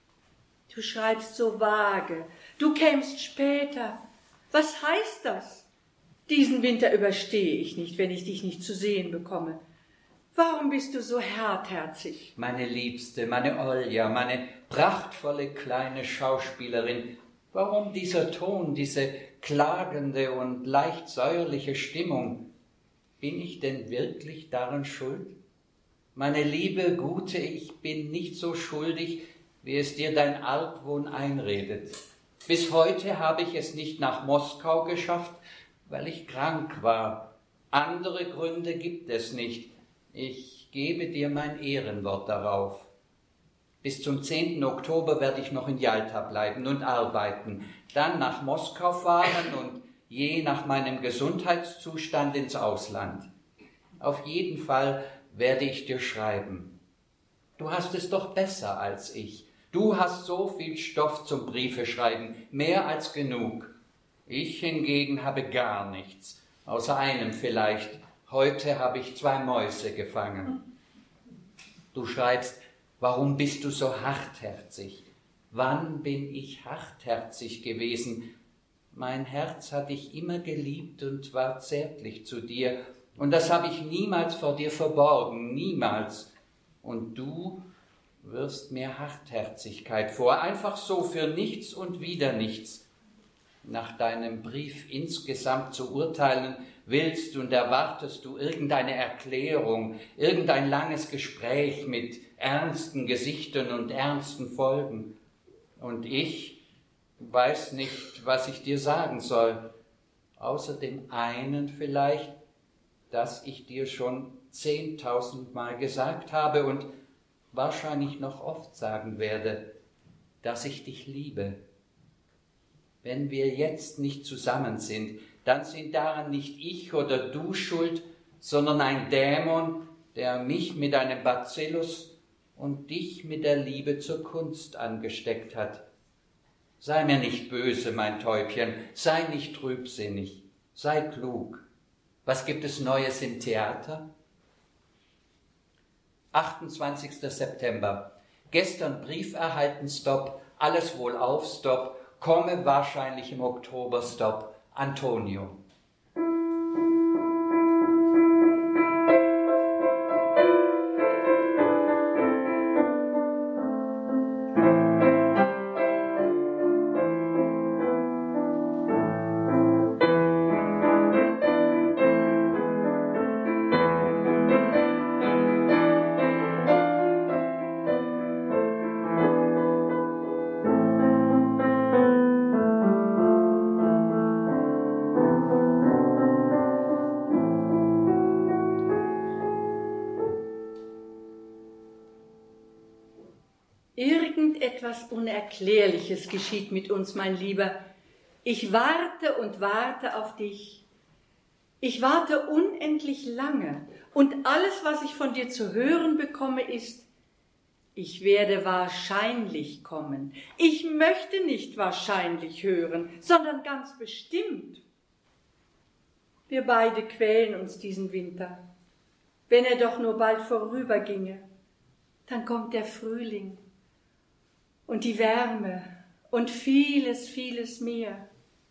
Du schreibst so vage, du kämst später. Was heißt das? Diesen Winter überstehe ich nicht, wenn ich dich nicht zu sehen bekomme. Warum bist du so hartherzig? Meine Liebste, meine Olja, meine prachtvolle kleine Schauspielerin, warum dieser Ton, diese klagende und leicht säuerliche Stimmung? Bin ich denn wirklich daran schuld? Meine liebe, gute, ich bin nicht so schuldig, wie es dir dein Argwohn einredet. Bis heute habe ich es nicht nach Moskau geschafft, weil ich krank war. Andere Gründe gibt es nicht. Ich gebe dir mein Ehrenwort darauf. Bis zum zehnten Oktober werde ich noch in Jalta bleiben und arbeiten, dann nach Moskau fahren und je nach meinem Gesundheitszustand ins Ausland. Auf jeden Fall werde ich dir schreiben. Du hast es doch besser als ich. Du hast so viel Stoff zum Briefe schreiben, mehr als genug. Ich hingegen habe gar nichts, außer einem vielleicht. Heute habe ich zwei Mäuse gefangen. Du schreibst, warum bist du so hartherzig? Wann bin ich hartherzig gewesen? Mein Herz hat dich immer geliebt und war zärtlich zu dir, Und das habe ich niemals vor dir verborgen, niemals. Und du wirfst mir Hartherzigkeit vor, einfach so für nichts und wieder nichts. Nach deinem Brief insgesamt zu urteilen, willst und erwartest du irgendeine Erklärung, irgendein langes Gespräch mit ernsten Gesichtern und ernsten Folgen. Und ich weiß nicht, was ich dir sagen soll, außer dem einen vielleicht, das ich dir schon zehntausendmal gesagt habe und wahrscheinlich noch oft sagen werde, dass ich dich liebe. Wenn wir jetzt nicht zusammen sind, dann sind daran nicht ich oder du schuld, sondern ein Dämon, der mich mit einem Bacillus und dich mit der Liebe zur Kunst angesteckt hat. Sei mir nicht böse, mein Täubchen, sei nicht trübsinnig, sei klug. Was gibt es Neues im Theater? achtundzwanzigster September. Gestern Brief erhalten, Stop, alles wohlauf, Stop, komme wahrscheinlich im Oktober, Stop, Antonio. Irgendetwas Unerklärliches geschieht mit uns, mein Lieber. Ich warte und warte auf dich. Ich warte unendlich lange. Und alles, was ich von dir zu hören bekomme, ist, ich werde wahrscheinlich kommen. Ich möchte nicht wahrscheinlich hören, sondern ganz bestimmt. Wir beide quälen uns diesen Winter. Wenn er doch nur bald vorüberginge, dann kommt der Frühling. Und die Wärme und vieles, vieles mehr.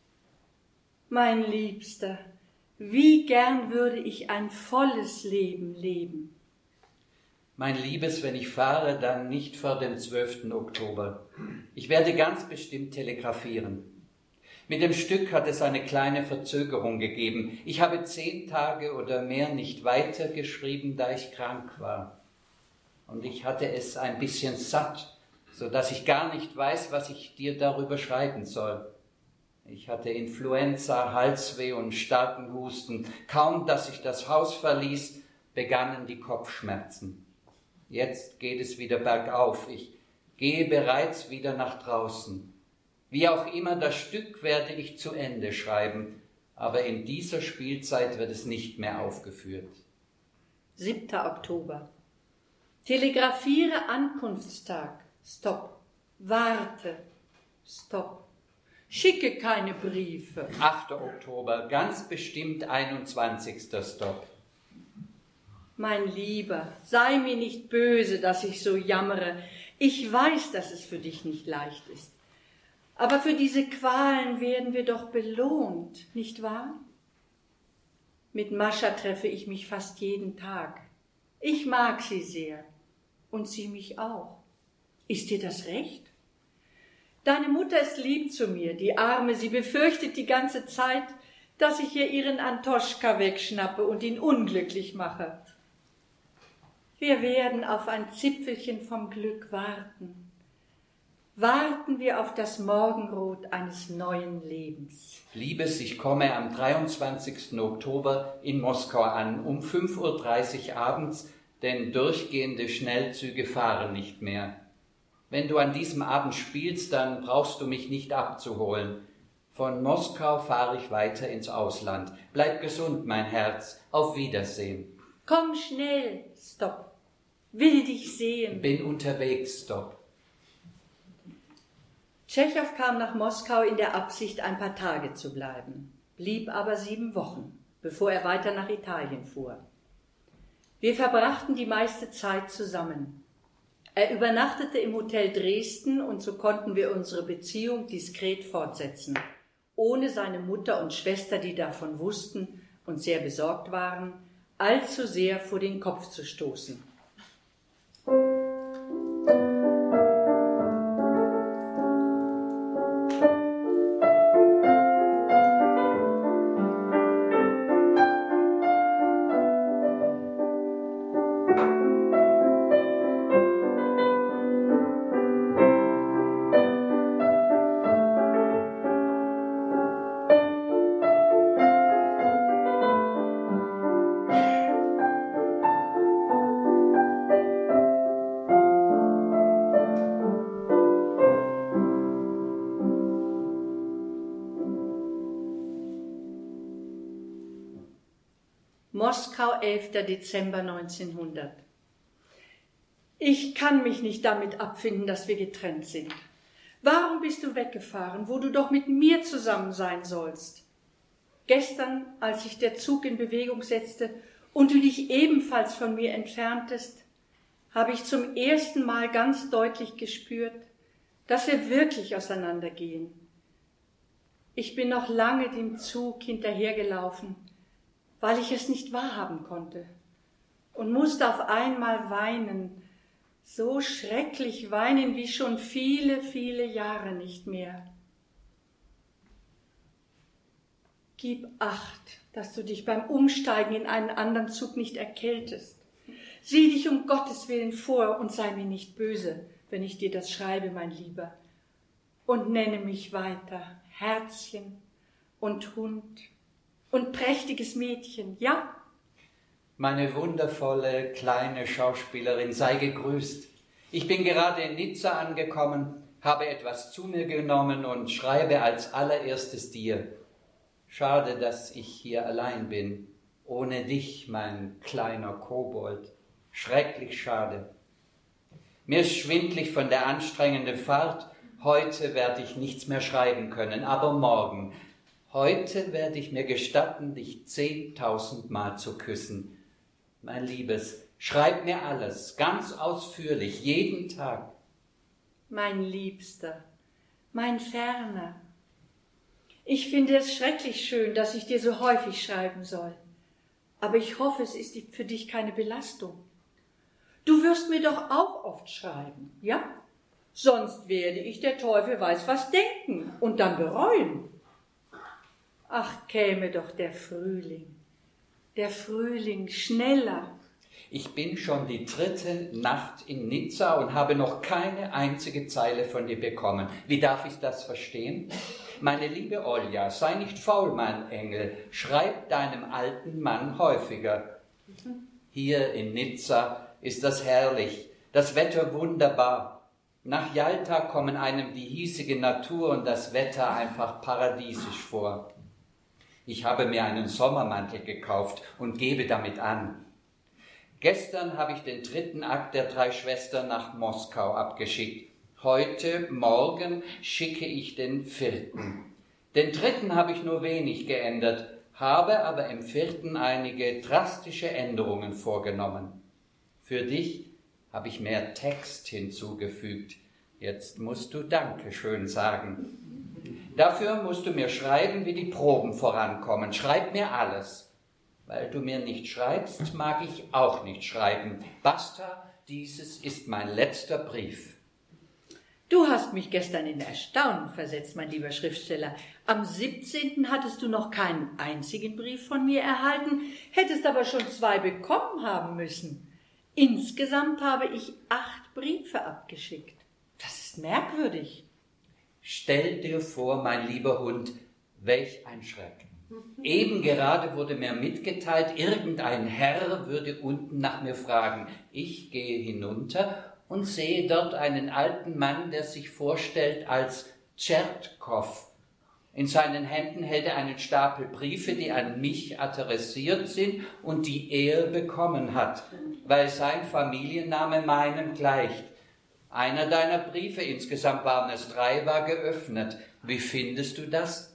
Mein Liebster, wie gern würde ich ein volles Leben leben. Mein Liebes, wenn ich fahre, dann nicht vor dem zwölften Oktober. Ich werde ganz bestimmt telegrafieren. Mit dem Stück hat es eine kleine Verzögerung gegeben. Ich habe zehn Tage oder mehr nicht weitergeschrieben, da ich krank war. Und ich hatte es ein bisschen satt, so dass ich gar nicht weiß, was ich dir darüber schreiben soll. Ich hatte Influenza, Halsweh und starken Husten. Kaum, dass ich das Haus verließ, begannen die Kopfschmerzen. Jetzt geht es wieder bergauf. Ich gehe bereits wieder nach draußen. Wie auch immer, das Stück werde ich zu Ende schreiben, aber in dieser Spielzeit wird es nicht mehr aufgeführt. siebter Oktober. Telegrafiere Ankunftstag. Stopp. Warte. Stopp. Schicke keine Briefe. achter Oktober, ganz bestimmt einundzwanzigster Stopp. Mein Lieber, sei mir nicht böse, dass ich so jammere. Ich weiß, dass es für dich nicht leicht ist. Aber für diese Qualen werden wir doch belohnt, nicht wahr? Mit Mascha treffe ich mich fast jeden Tag. Ich mag sie sehr und sie mich auch. Ist dir das recht? Deine Mutter ist lieb zu mir, die Arme, sie befürchtet die ganze Zeit, dass ich ihr ihren Antoschka wegschnappe und ihn unglücklich mache. Wir werden auf ein Zipfelchen vom Glück warten. Warten wir auf das Morgenrot eines neuen Lebens. Liebes, ich komme am dreiundzwanzigsten Oktober in Moskau an, um fünf Uhr dreißig abends, denn durchgehende Schnellzüge fahren nicht mehr. Wenn du an diesem Abend spielst, dann brauchst du mich nicht abzuholen. Von Moskau fahre ich weiter ins Ausland. Bleib gesund, mein Herz. Auf Wiedersehen. Komm schnell. Stopp. Will dich sehen. Bin unterwegs. Stopp. Tschechow kam nach Moskau in der Absicht, ein paar Tage zu bleiben, blieb aber sieben Wochen, bevor er weiter nach Italien fuhr. Wir verbrachten die meiste Zeit zusammen. Er übernachtete im Hotel Dresden und so konnten wir unsere Beziehung diskret fortsetzen, ohne seine Mutter und Schwester, die davon wussten und sehr besorgt waren, allzu sehr vor den Kopf zu stoßen. Moskau, elfter Dezember neunzehnhundert. Ich kann mich nicht damit abfinden, dass wir getrennt sind. Warum bist du weggefahren, wo du doch mit mir zusammen sein sollst? Gestern, als sich der Zug in Bewegung setzte und du dich ebenfalls von mir entferntest, habe ich zum ersten Mal ganz deutlich gespürt, dass wir wirklich auseinandergehen. Ich bin noch lange dem Zug hinterhergelaufen, weil ich es nicht wahrhaben konnte und musste auf einmal weinen, so schrecklich weinen wie schon viele, viele Jahre nicht mehr. Gib Acht, dass du dich beim Umsteigen in einen anderen Zug nicht erkältest. Sieh dich um Gottes Willen vor und sei mir nicht böse, wenn ich dir das schreibe, mein Lieber. Und nenne mich weiter Herzchen und Hund und prächtiges Mädchen, ja? Meine wundervolle kleine Schauspielerin, sei gegrüßt. Ich bin gerade in Nizza angekommen, habe etwas zu mir genommen und schreibe als allererstes dir. Schade, dass ich hier allein bin, ohne dich, mein kleiner Kobold. Schrecklich schade. Mir ist schwindlig von der anstrengenden Fahrt. Heute werde ich nichts mehr schreiben können, aber morgen. Heute werde ich mir gestatten, dich zehntausendmal zu küssen. Mein Liebes, schreib mir alles, ganz ausführlich, jeden Tag. Mein Liebster, mein Ferner, ich finde es schrecklich schön, dass ich dir so häufig schreiben soll. Aber ich hoffe, es ist für dich keine Belastung. Du wirst mir doch auch oft schreiben, ja? Sonst werde ich, der Teufel weiß was, denken und dann bereuen. Ach, käme doch der Frühling, der Frühling schneller. Ich bin schon die dritte Nacht in Nizza und habe noch keine einzige Zeile von dir bekommen. Wie darf ich das verstehen? Meine liebe Olja, sei nicht faul, mein Engel, schreib deinem alten Mann häufiger. Hier in Nizza ist das herrlich, das Wetter wunderbar. Nach Jalta kommen einem die hiesige Natur und das Wetter einfach paradiesisch vor. Ich habe mir einen Sommermantel gekauft und gebe damit an. Gestern habe ich den dritten Akt der drei Schwestern nach Moskau abgeschickt. Heute, morgen schicke ich den vierten. Den dritten habe ich nur wenig geändert, habe aber im vierten einige drastische Änderungen vorgenommen. Für dich habe ich mehr Text hinzugefügt. Jetzt musst du Dankeschön sagen. Dafür musst du mir schreiben, wie die Proben vorankommen. Schreib mir alles. Weil du mir nicht schreibst, mag ich auch nicht schreiben. Basta, dieses ist mein letzter Brief. Du hast mich gestern in Erstaunen versetzt, mein lieber Schriftsteller. Am siebzehnten hattest du noch keinen einzigen Brief von mir erhalten, hättest aber schon zwei bekommen haben müssen. Insgesamt habe ich acht Briefe abgeschickt. Das ist merkwürdig. Stell dir vor, mein lieber Hund, welch ein Schreck. Eben gerade wurde mir mitgeteilt, irgendein Herr würde unten nach mir fragen. Ich gehe hinunter und sehe dort einen alten Mann, der sich vorstellt als Tschertkow. In seinen Händen hält er einen Stapel Briefe, die an mich adressiert sind und die er bekommen hat, weil sein Familienname meinem gleicht. Einer deiner Briefe, insgesamt waren es drei, war geöffnet. Wie findest du das?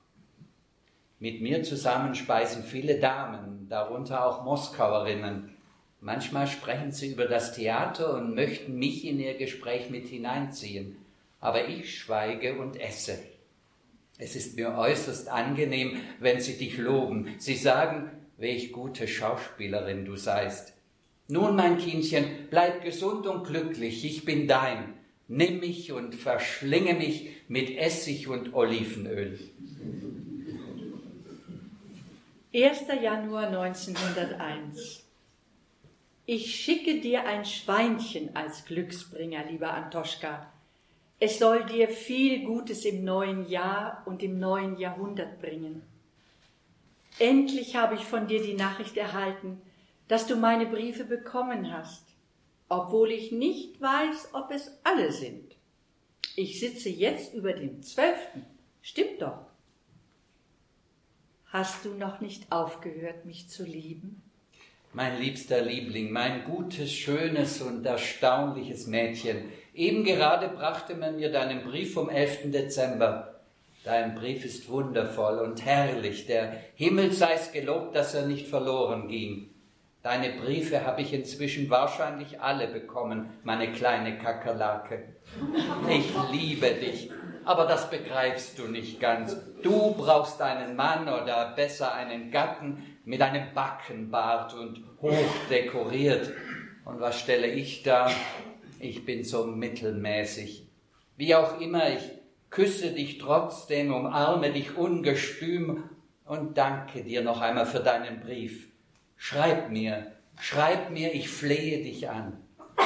Mit mir zusammen speisen viele Damen, darunter auch Moskauerinnen. Manchmal sprechen sie über das Theater und möchten mich in ihr Gespräch mit hineinziehen. Aber ich schweige und esse. Es ist mir äußerst angenehm, wenn sie dich loben. Sie sagen, welch gute Schauspielerin du seist. Nun, mein Kindchen, bleib gesund und glücklich, ich bin dein. Nimm mich und verschlinge mich mit Essig und Olivenöl. erster Januar neunzehnhunderteins. Ich schicke dir ein Schweinchen als Glücksbringer, lieber Antoschka. Es soll dir viel Gutes im neuen Jahr und im neuen Jahrhundert bringen. Endlich habe ich von dir die Nachricht erhalten, dass du meine Briefe bekommen hast, obwohl ich nicht weiß, ob es alle sind. Ich sitze jetzt über dem zwölften. Stimmt doch. Hast du noch nicht aufgehört, mich zu lieben? Mein liebster Liebling, mein gutes, schönes und erstaunliches Mädchen, eben gerade brachte man mir deinen Brief vom elften Dezember. Dein Brief ist wundervoll und herrlich, der Himmel sei's gelobt, dass er nicht verloren ging. Deine Briefe habe ich inzwischen wahrscheinlich alle bekommen, meine kleine Kakerlake. Ich liebe dich, aber das begreifst du nicht ganz. Du brauchst einen Mann oder besser einen Gatten mit einem Backenbart und hoch dekoriert. Und was stelle ich da? Ich bin so mittelmäßig. Wie auch immer, ich küsse dich trotzdem, umarme dich ungestüm und danke dir noch einmal für deinen Brief. Schreib mir, schreib mir, ich flehe dich an.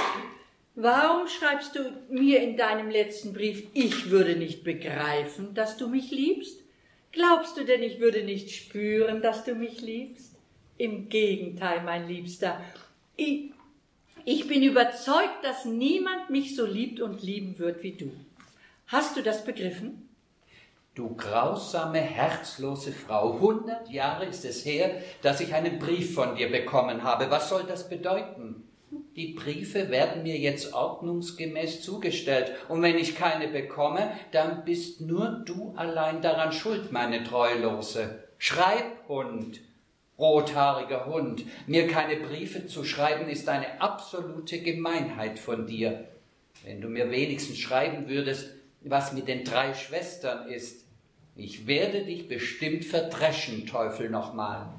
Warum schreibst du mir in deinem letzten Brief, ich würde nicht begreifen, dass du mich liebst? Glaubst du denn, ich würde nicht spüren, dass du mich liebst? Im Gegenteil, mein Liebster. Ich, ich bin überzeugt, dass niemand mich so liebt und lieben wird wie du. Hast du das begriffen? Du grausame, herzlose Frau, hundert Jahre ist es her, dass ich einen Brief von dir bekommen habe. Was soll das bedeuten? Die Briefe werden mir jetzt ordnungsgemäß zugestellt. Und wenn ich keine bekomme, dann bist nur du allein daran schuld, meine Treulose. Schreibhund, rothaariger Hund. Mir keine Briefe zu schreiben, ist eine absolute Gemeinheit von dir. Wenn du mir wenigstens schreiben würdest, was mit den drei Schwestern ist. Ich werde dich bestimmt verdreschen, Teufel nochmal.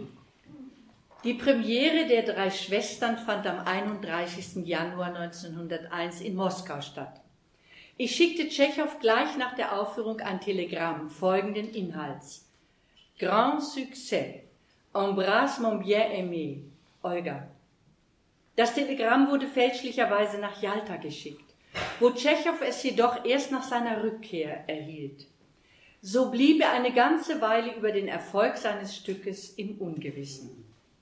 Die Premiere der drei Schwestern fand am einunddreißigsten Januar neunzehnhunderteins in Moskau statt. Ich schickte Tschechow gleich nach der Aufführung ein Telegramm folgenden Inhalts. Grand Succès. Embrasse mon bien-aimé. Olga. Das Telegramm wurde fälschlicherweise nach Jalta geschickt, wo Tschechow es jedoch erst nach seiner Rückkehr erhielt. So blieb er eine ganze Weile über den Erfolg seines Stückes im Ungewissen.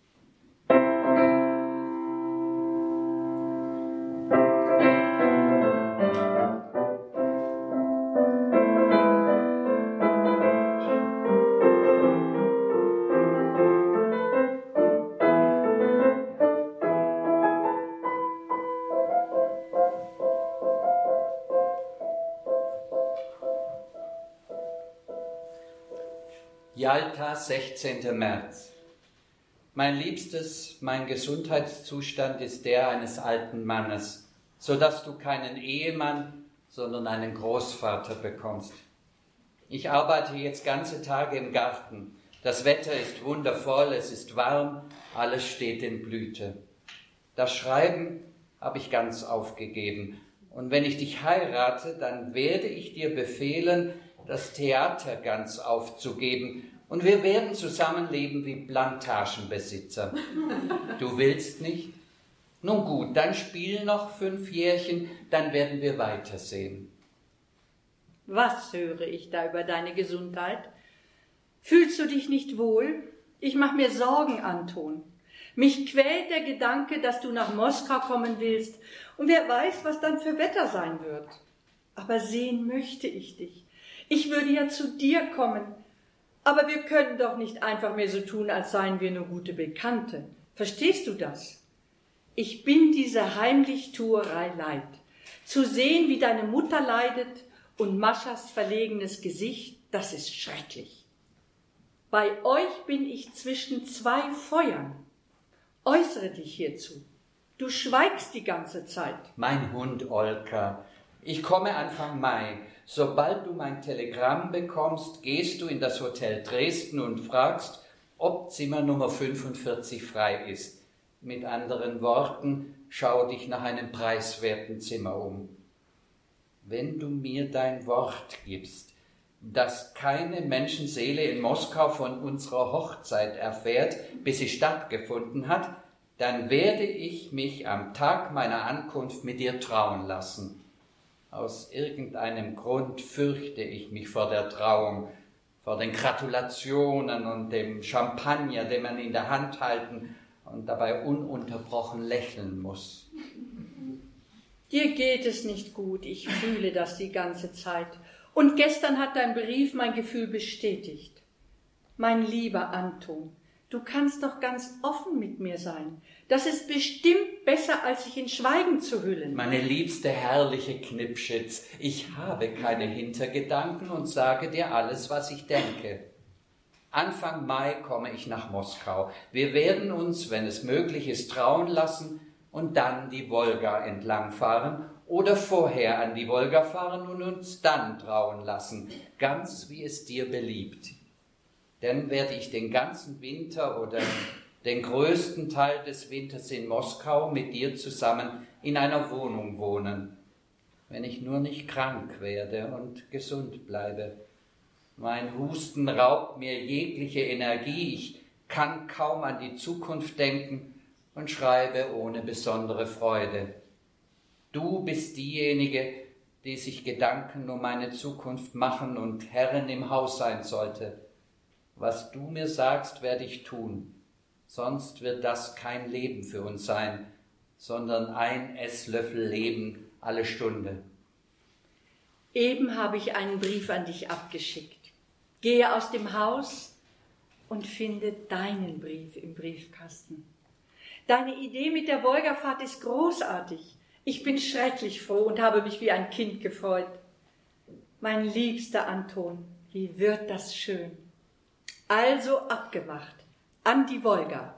Jalta, sechzehnten März. Mein Liebstes, mein Gesundheitszustand ist der eines alten Mannes, so dass du keinen Ehemann, sondern einen Großvater bekommst. Ich arbeite jetzt ganze Tage im Garten. Das Wetter ist wundervoll, es ist warm, alles steht in Blüte. Das Schreiben habe ich ganz aufgegeben. Und wenn ich dich heirate, dann werde ich dir befehlen, das Theater ganz aufzugeben, und wir werden zusammenleben wie Plantagenbesitzer. Du willst nicht? Nun gut, dann spiel noch fünf Jährchen, dann werden wir weitersehen. Was höre ich da über deine Gesundheit? Fühlst du dich nicht wohl? Ich mache mir Sorgen, Anton. Mich quält der Gedanke, dass du nach Moskau kommen willst, und wer weiß, was dann für Wetter sein wird. Aber sehen möchte ich dich. Ich würde ja zu dir kommen, aber wir können doch nicht einfach mehr so tun, als seien wir nur gute Bekannte. Verstehst du das? Ich bin dieser Heimlichtuerei leid. Zu sehen, wie deine Mutter leidet und Maschas verlegenes Gesicht, das ist schrecklich. Bei euch bin ich zwischen zwei Feuern. Äußere dich hierzu. Du schweigst die ganze Zeit. Mein Hund Olka, ich komme Anfang Mai. Sobald du mein Telegramm bekommst, gehst du in das Hotel Dresden und fragst, ob Zimmer Nummer fünfundvierzig frei ist. Mit anderen Worten, schau dich nach einem preiswerten Zimmer um. Wenn du mir dein Wort gibst, dass keine Menschenseele in Moskau von unserer Hochzeit erfährt, bis sie stattgefunden hat, dann werde ich mich am Tag meiner Ankunft mit dir trauen lassen. Aus irgendeinem Grund fürchte ich mich vor der Trauung, vor den Gratulationen und dem Champagner, den man in der Hand halten und dabei ununterbrochen lächeln muss. Dir geht es nicht gut, ich fühle das die ganze Zeit. Und gestern hat dein Brief mein Gefühl bestätigt. Mein lieber Anton, du kannst doch ganz offen mit mir sein. Das ist bestimmt besser, als sich in Schweigen zu hüllen. Meine liebste, herrliche Knipschitz, ich habe keine Hintergedanken und sage dir alles, was ich denke. Anfang Mai komme ich nach Moskau. Wir werden uns, wenn es möglich ist, trauen lassen und dann die Wolga entlangfahren oder vorher an die Wolga fahren und uns dann trauen lassen, ganz wie es dir beliebt. Dann werde ich den ganzen Winter oder den größten Teil des Winters in Moskau mit dir zusammen in einer Wohnung wohnen, wenn ich nur nicht krank werde und gesund bleibe. Mein Husten raubt mir jegliche Energie, ich kann kaum an die Zukunft denken und schreibe ohne besondere Freude. Du bist diejenige, die sich Gedanken um meine Zukunft machen und Herrin im Haus sein sollte. Was du mir sagst, werde ich tun. Sonst wird das kein Leben für uns sein, sondern ein Esslöffel Leben alle Stunde. Eben habe ich einen Brief an dich abgeschickt. Gehe aus dem Haus und finde deinen Brief im Briefkasten. Deine Idee mit der Wolgafahrt ist großartig. Ich bin schrecklich froh und habe mich wie ein Kind gefreut. Mein liebster Anton, wie wird das schön. Also abgemacht. An die Wolga.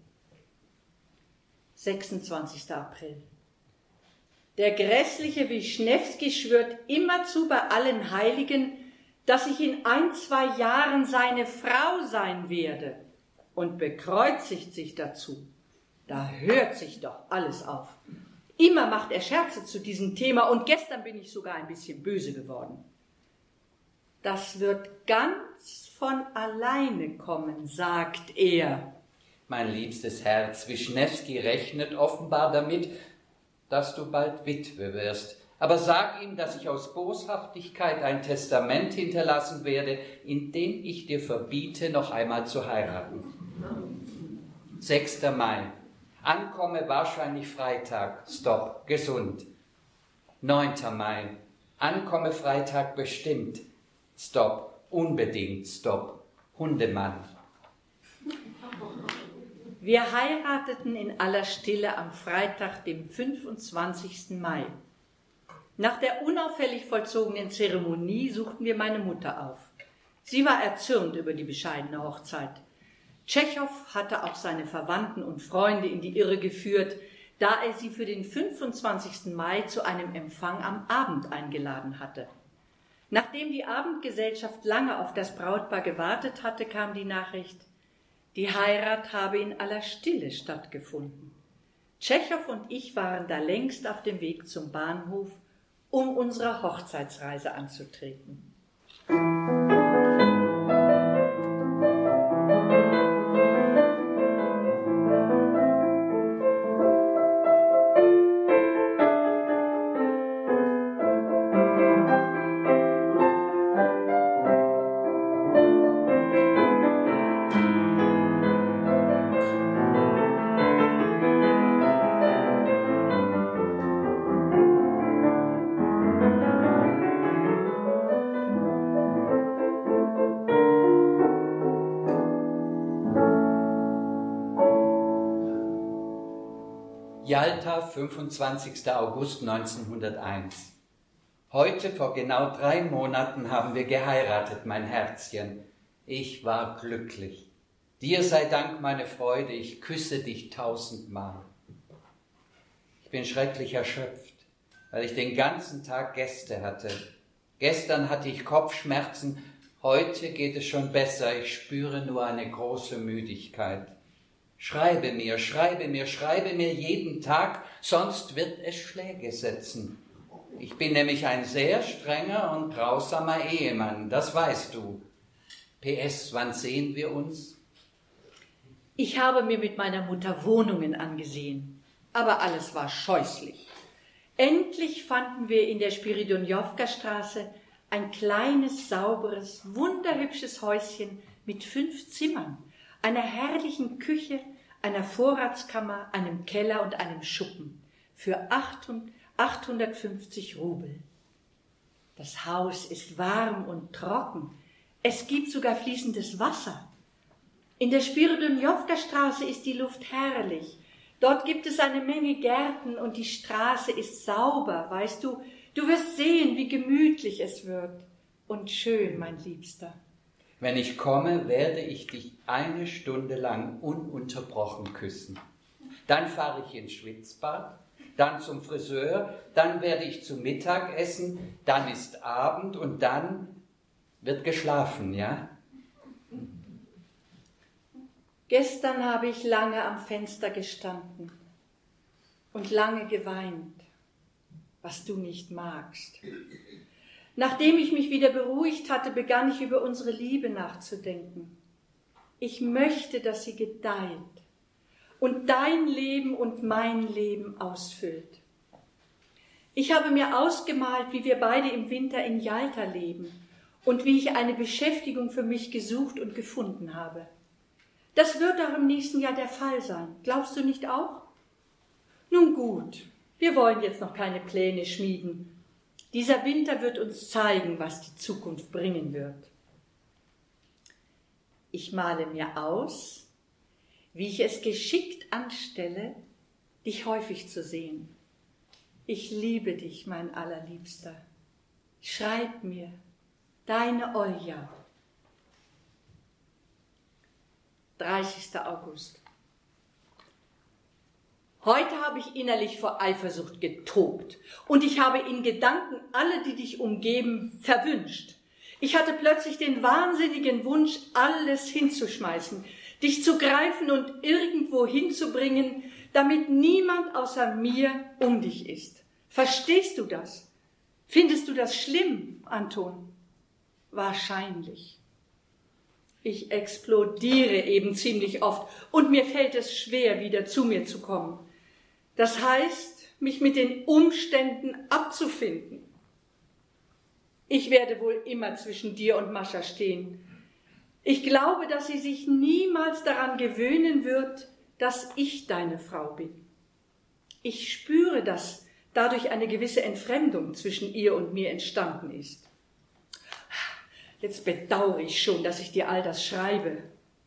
sechsundzwanzigster April. Der grässliche Wischnewski schwört immerzu bei allen Heiligen, dass ich in ein, zwei Jahren seine Frau sein werde und bekreuzigt sich dazu. Da hört sich doch alles auf. Immer macht er Scherze zu diesem Thema und gestern bin ich sogar ein bisschen böse geworden. Das wird ganz von alleine kommen, sagt er. Mein liebstes Herz, Wischnewski rechnet offenbar damit, dass du bald Witwe wirst. Aber sag ihm, dass ich aus Boshaftigkeit ein Testament hinterlassen werde, in dem ich dir verbiete, noch einmal zu heiraten. sechster Mai. Ankomme wahrscheinlich Freitag. Stopp. Gesund. neunter Mai. Ankomme Freitag bestimmt. Stopp. Unbedingt. Stopp. Hundemann. Wir heirateten in aller Stille am Freitag, dem fünfundzwanzigsten Mai. Nach der unauffällig vollzogenen Zeremonie suchten wir meine Mutter auf. Sie war erzürnt über die bescheidene Hochzeit. Tschechow hatte auch seine Verwandten und Freunde in die Irre geführt, da er sie für den fünfundzwanzigsten Mai zu einem Empfang am Abend eingeladen hatte. Nachdem die Abendgesellschaft lange auf das Brautpaar gewartet hatte, kam die Nachricht, die Heirat habe in aller Stille stattgefunden. Tschechow und ich waren da längst auf dem Weg zum Bahnhof, um unsere Hochzeitsreise anzutreten. Jalta, fünfundzwanzigster August neunzehnhunderteins. Heute, vor genau drei Monaten, haben wir geheiratet, mein Herzchen. Ich war glücklich. Dir sei Dank meine Freude, ich küsse dich tausendmal. Ich bin schrecklich erschöpft, weil ich den ganzen Tag Gäste hatte. Gestern hatte ich Kopfschmerzen, Heute geht es schon besser, ich spüre nur eine große Müdigkeit. Schreibe mir, schreibe mir, schreibe mir jeden Tag, sonst wird es Schläge setzen. Ich bin nämlich ein sehr strenger und grausamer Ehemann, das weißt du. P S, wann sehen wir uns? Ich habe mir mit meiner Mutter Wohnungen angesehen, aber alles war scheußlich. Endlich fanden wir in der Spiridonjowka-Straße ein kleines, sauberes, wunderhübsches Häuschen mit fünf Zimmern, einer herrlichen Küche, einer Vorratskammer, einem Keller und einem Schuppen für achthundertfünfzig Rubel. Das Haus ist warm und trocken. Es gibt sogar fließendes Wasser. In der Spiridonjowka-Straße ist die Luft herrlich. Dort gibt es eine Menge Gärten und die Straße ist sauber, weißt du. Du wirst sehen, wie gemütlich es wird. Und schön, mein Liebster. Wenn ich komme, werde ich dich eine Stunde lang ununterbrochen küssen. Dann fahre ich ins Schwitzbad, dann zum Friseur, dann werde ich zu Mittag essen, dann ist Abend und dann wird geschlafen, ja? Gestern habe ich lange am Fenster gestanden und lange geweint, was du nicht magst. Nachdem ich mich wieder beruhigt hatte, begann ich über unsere Liebe nachzudenken. Ich möchte, dass sie gedeiht und dein Leben und mein Leben ausfüllt. Ich habe mir ausgemalt, wie wir beide im Winter in Jalta leben und wie ich eine Beschäftigung für mich gesucht und gefunden habe. Das wird auch im nächsten Jahr der Fall sein. Glaubst du nicht auch? Nun gut, wir wollen jetzt noch keine Pläne schmieden. Dieser Winter wird uns zeigen, was die Zukunft bringen wird. Ich male mir aus, wie ich es geschickt anstelle, dich häufig zu sehen. Ich liebe dich, mein Allerliebster. Schreib mir, deine Olja. dreißigster August. Heute habe ich innerlich vor Eifersucht getobt und ich habe in Gedanken alle, die dich umgeben, verwünscht. Ich hatte plötzlich den wahnsinnigen Wunsch, alles hinzuschmeißen, dich zu greifen und irgendwo hinzubringen, damit niemand außer mir um dich ist. Verstehst du das? Findest du das schlimm, Anton? Wahrscheinlich. Ich explodiere eben ziemlich oft und mir fällt es schwer, wieder zu mir zu kommen. Das heißt, mich mit den Umständen abzufinden. Ich werde wohl immer zwischen dir und Mascha stehen. Ich glaube, dass sie sich niemals daran gewöhnen wird, dass ich deine Frau bin. Ich spüre, dass dadurch eine gewisse Entfremdung zwischen ihr und mir entstanden ist. Jetzt bedauere ich schon, dass ich dir all das schreibe.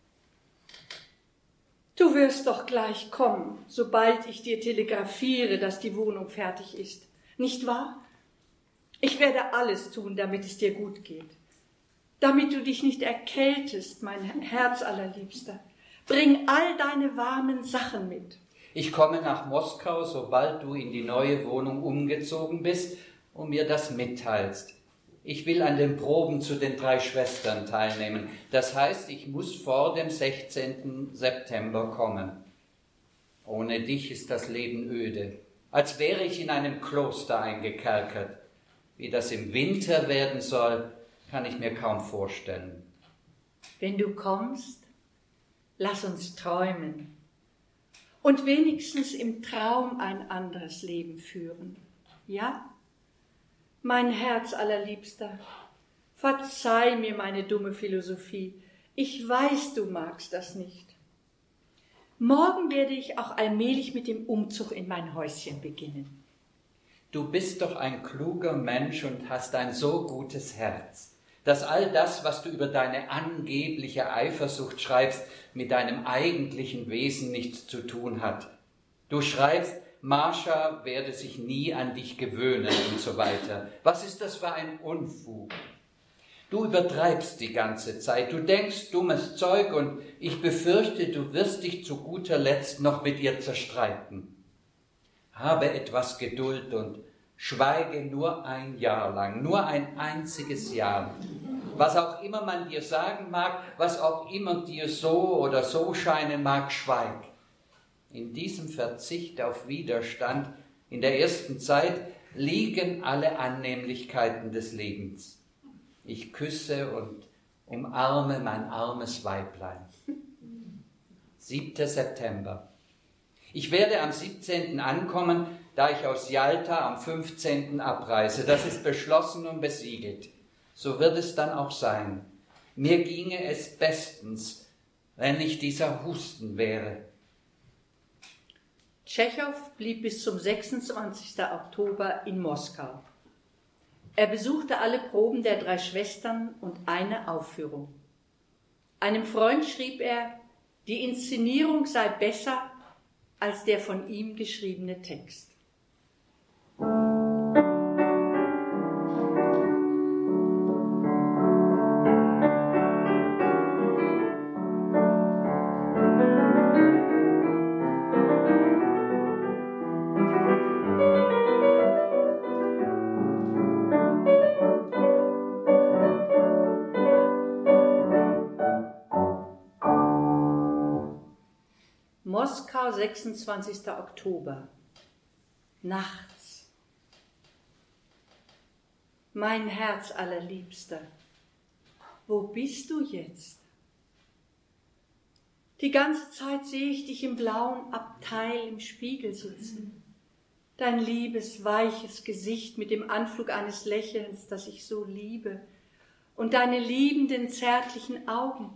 Du wirst doch gleich kommen, sobald ich dir telegrafiere, dass die Wohnung fertig ist. Nicht wahr? Ich werde alles tun, damit es dir gut geht. Damit du dich nicht erkältest, mein Herz allerliebster. Bring all deine warmen Sachen mit. Ich komme nach Moskau, sobald du in die neue Wohnung umgezogen bist und mir das mitteilst. Ich will an den Proben zu den drei Schwestern teilnehmen. Das heißt, ich muss vor dem sechzehnten September kommen. Ohne dich ist das Leben öde, als wäre ich in einem Kloster eingekerkert. Wie das im Winter werden soll, kann ich mir kaum vorstellen. Wenn du kommst, lass uns träumen und wenigstens im Traum ein anderes Leben führen. Ja? Mein Herz allerliebster, verzeih mir meine dumme Philosophie. Ich weiß, du magst das nicht. Morgen werde ich auch allmählich mit dem Umzug in mein Häuschen beginnen. Du bist doch ein kluger Mensch und hast ein so gutes Herz, dass all das, was du über deine angebliche Eifersucht schreibst, mit deinem eigentlichen Wesen nichts zu tun hat. Du schreibst, Mascha werde sich nie an dich gewöhnen und so weiter. Was ist das für ein Unfug? Du übertreibst die ganze Zeit, du denkst dummes Zeug und ich befürchte, du wirst dich zu guter Letzt noch mit ihr zerstreiten. Habe etwas Geduld und schweige nur ein Jahr lang, nur ein einziges Jahr. Was auch immer man dir sagen mag, was auch immer dir so oder so scheinen mag, schweig. In diesem Verzicht auf Widerstand in der ersten Zeit liegen alle Annehmlichkeiten des Lebens. Ich küsse und umarme mein armes Weiblein. siebter September. Ich werde am siebzehnten ankommen, da ich aus Jalta am fünfzehnten abreise. Das ist beschlossen und besiegelt. So wird es dann auch sein. Mir ginge es bestens, wenn nicht dieser Husten wäre. Tschechow blieb bis zum sechsundzwanzigsten Oktober in Moskau. Er besuchte alle Proben der drei Schwestern und eine Aufführung. Einem Freund schrieb er, die Inszenierung sei besser als der von ihm geschriebene Text. Moskau, sechsundzwanzigsten Oktober. Nachts. Mein Herz allerliebster, wo bist du jetzt? Die ganze Zeit sehe ich dich im blauen Abteil im Spiegel sitzen. Dein liebes, weiches Gesicht mit dem Anflug eines Lächelns, das ich so liebe, und deine liebenden, zärtlichen Augen.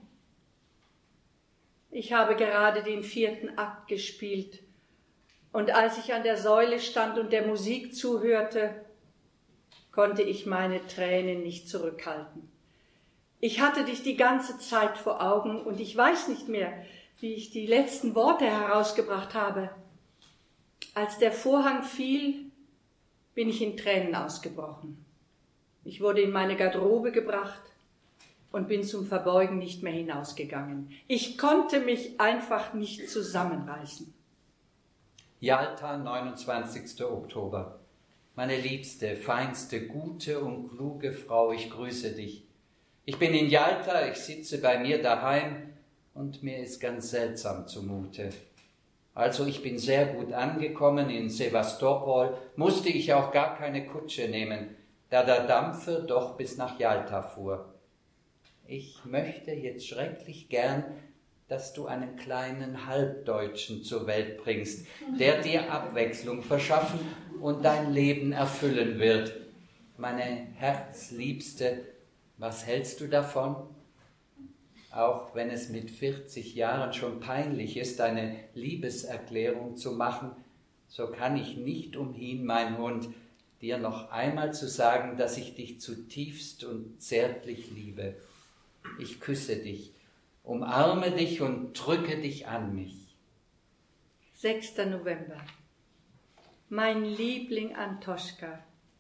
Ich habe gerade den vierten Akt gespielt, und als ich an der Säule stand und der Musik zuhörte, konnte ich meine Tränen nicht zurückhalten. Ich hatte dich die ganze Zeit vor Augen, und ich weiß nicht mehr, wie ich die letzten Worte herausgebracht habe. Als der Vorhang fiel, bin ich in Tränen ausgebrochen. Ich wurde in meine Garderobe gebracht und bin zum Verbeugen nicht mehr hinausgegangen. Ich konnte mich einfach nicht zusammenreißen. Jalta, neunundzwanzigsten Oktober. Meine liebste, feinste, gute und kluge Frau, ich grüße dich. Ich bin in Jalta, ich sitze bei mir daheim und mir ist ganz seltsam zumute. Also ich bin sehr gut angekommen in Sewastopol, musste ich auch gar keine Kutsche nehmen, da der Dampfer doch bis nach Jalta fuhr. Ich möchte jetzt schrecklich gern, dass du einen kleinen Halbdeutschen zur Welt bringst, der dir Abwechslung verschaffen und dein Leben erfüllen wird. Meine Herzliebste, was hältst du davon? Auch wenn es mit vierzig Jahren schon peinlich ist, eine Liebeserklärung zu machen, so kann ich nicht umhin, mein Hund, dir noch einmal zu sagen, dass ich dich zutiefst und zärtlich liebe. Ich küsse dich, umarme dich und drücke dich an mich. sechster November. Mein Liebling Antoschka,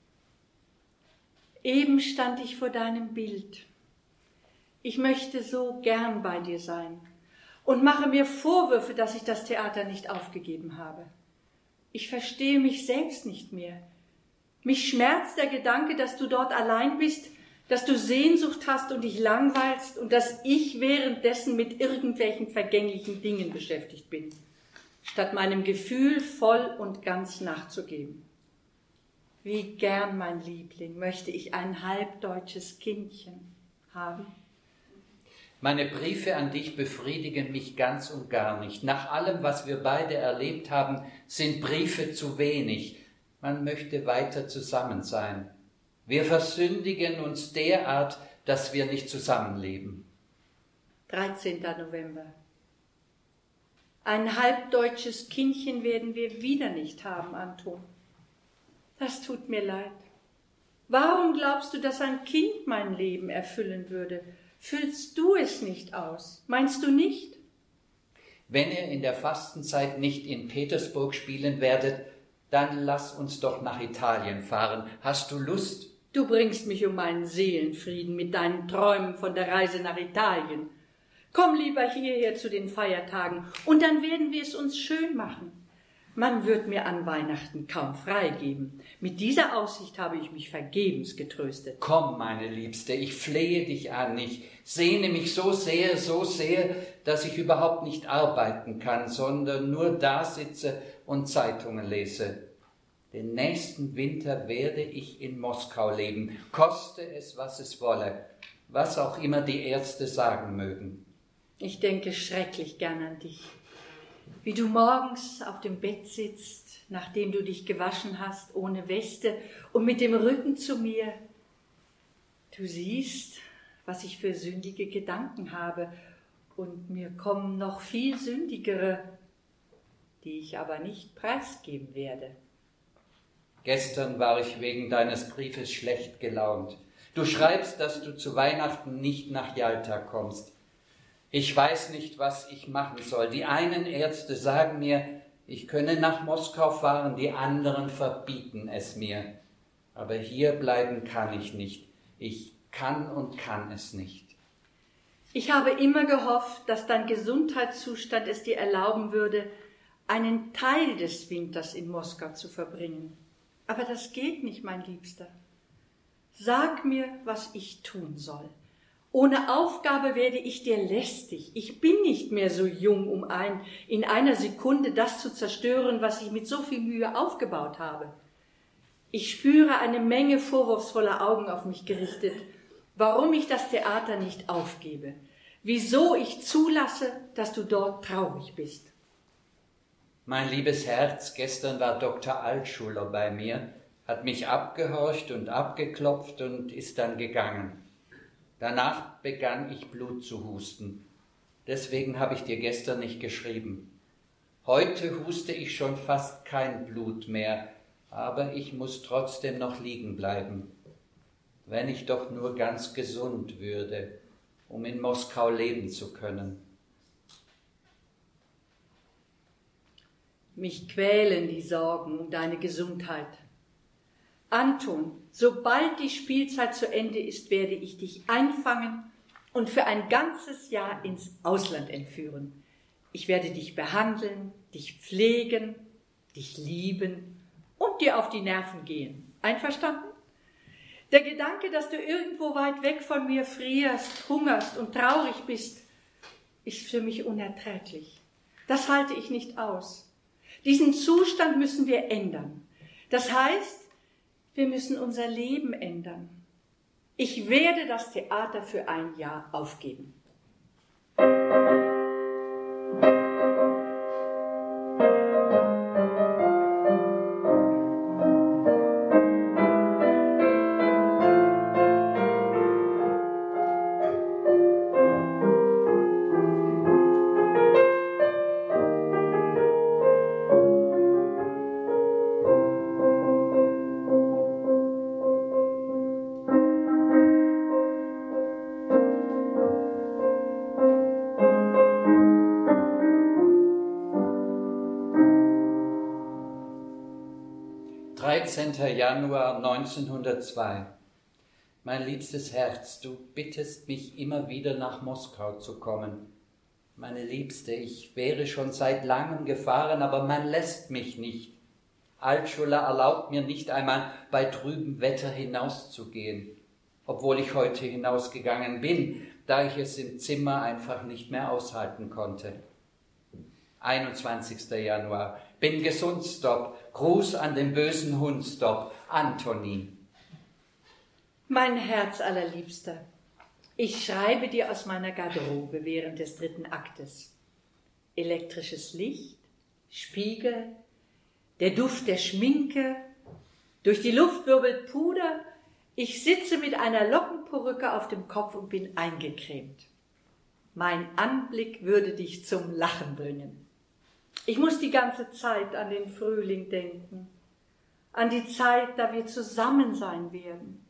eben stand ich vor deinem Bild. Ich möchte so gern bei dir sein und mache mir Vorwürfe, dass ich das Theater nicht aufgegeben habe. Ich verstehe mich selbst nicht mehr. Mich schmerzt der Gedanke, dass du dort allein bist, dass du Sehnsucht hast und dich langweilst und dass ich währenddessen mit irgendwelchen vergänglichen Dingen beschäftigt bin, statt meinem Gefühl voll und ganz nachzugeben. Wie gern, mein Liebling, möchte ich ein halbdeutsches Kindchen haben. Meine Briefe an dich befriedigen mich ganz und gar nicht. Nach allem, was wir beide erlebt haben, sind Briefe zu wenig. Man möchte weiter zusammen sein. Wir versündigen uns derart, dass wir nicht zusammenleben. dreizehnten November. Ein halbdeutsches Kindchen werden wir wieder nicht haben, Anton. Das tut mir leid. Warum glaubst du, dass ein Kind mein Leben erfüllen würde? Füllst du es nicht aus? Meinst du nicht? Wenn ihr in der Fastenzeit nicht in Petersburg spielen werdet, dann lass uns doch nach Italien fahren. Hast du Lust? Du bringst mich um meinen Seelenfrieden mit deinen Träumen von der Reise nach Italien. Komm lieber hierher zu den Feiertagen und dann werden wir es uns schön machen. Man wird mir an Weihnachten kaum freigeben. Mit dieser Aussicht habe ich mich vergebens getröstet. Komm, meine Liebste, ich flehe dich an. Ich sehne mich so sehr, so sehr, dass ich überhaupt nicht arbeiten kann, sondern nur da sitze und Zeitungen lese. Den nächsten Winter werde ich in Moskau leben, koste es, was es wolle, was auch immer die Ärzte sagen mögen. Ich denke schrecklich gern an dich. Wie du morgens auf dem Bett sitzt, nachdem du dich gewaschen hast, ohne Weste und mit dem Rücken zu mir. Du siehst, was ich für sündige Gedanken habe, und mir kommen noch viel sündigere, die ich aber nicht preisgeben werde. Gestern war ich wegen deines Briefes schlecht gelaunt. Du schreibst, dass du zu Weihnachten nicht nach Jalta kommst. Ich weiß nicht, was ich machen soll. Die einen Ärzte sagen mir, ich könne nach Moskau fahren, die anderen verbieten es mir. Aber hier bleiben kann ich nicht. Ich kann und kann es nicht. Ich habe immer gehofft, dass dein Gesundheitszustand es dir erlauben würde, einen Teil des Winters in Moskau zu verbringen. Aber das geht nicht, mein Liebster. Sag mir, was ich tun soll. Ohne Aufgabe werde ich dir lästig. Ich bin nicht mehr so jung, um ein, in einer Sekunde das zu zerstören, was ich mit so viel Mühe aufgebaut habe. Ich spüre eine Menge vorwurfsvoller Augen auf mich gerichtet, warum ich das Theater nicht aufgebe, wieso ich zulasse, dass du dort traurig bist. Mein liebes Herz, gestern war Doktor Altschuler bei mir, hat mich abgehorcht und abgeklopft und ist dann gegangen. Danach begann ich Blut zu husten. Deswegen habe ich dir gestern nicht geschrieben. Heute huste ich schon fast kein Blut mehr, aber ich muss trotzdem noch liegen bleiben. Wenn ich doch nur ganz gesund würde, um in Moskau leben zu können. Mich quälen die Sorgen um deine Gesundheit. Anton, sobald die Spielzeit zu Ende ist, werde ich dich einfangen und für ein ganzes Jahr ins Ausland entführen. Ich werde dich behandeln, dich pflegen, dich lieben und dir auf die Nerven gehen. Einverstanden? Der Gedanke, dass du irgendwo weit weg von mir frierst, hungerst und traurig bist, ist für mich unerträglich. Das halte ich nicht aus. Diesen Zustand müssen wir ändern. Das heißt, wir müssen unser Leben ändern. Ich werde das Theater für ein Jahr aufgeben. dreizehnter Januar neunzehnhundertzwei. Mein liebstes Herz, du bittest mich immer wieder nach Moskau zu kommen. Meine Liebste, ich wäre schon seit langem gefahren, aber man lässt mich nicht. Altschuler erlaubt mir nicht einmal, bei trübem Wetter hinauszugehen, obwohl ich heute hinausgegangen bin, da ich es im Zimmer einfach nicht mehr aushalten konnte. einundzwanzigster Januar. Bin gesund, Stop. Gruß an den bösen Hund, Stop. Antonin. Mein Herz allerliebster, ich schreibe dir aus meiner Garderobe während des dritten Aktes. Elektrisches Licht, Spiegel, der Duft der Schminke, durch die Luft wirbelt Puder, ich sitze mit einer Lockenperücke auf dem Kopf und bin eingecremt. Mein Anblick würde dich zum Lachen bringen. Ich muss die ganze Zeit an den Frühling denken, an die Zeit, da wir zusammen sein werden.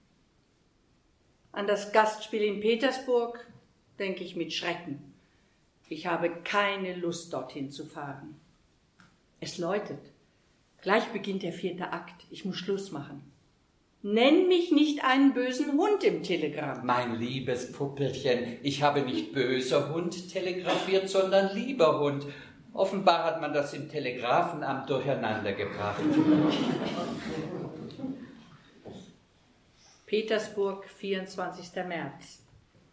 An das Gastspiel in Petersburg denke ich mit Schrecken. Ich habe keine Lust, dorthin zu fahren. Es läutet. Gleich beginnt der vierte Akt. Ich muss Schluss machen. Nenn mich nicht einen bösen Hund im Telegramm. Mein liebes Puppelchen, ich habe nicht böser Hund telegrafiert, sondern lieber Hund. Offenbar hat man das im Telegrafenamt durcheinander gebracht. Petersburg, vierundzwanzigster März.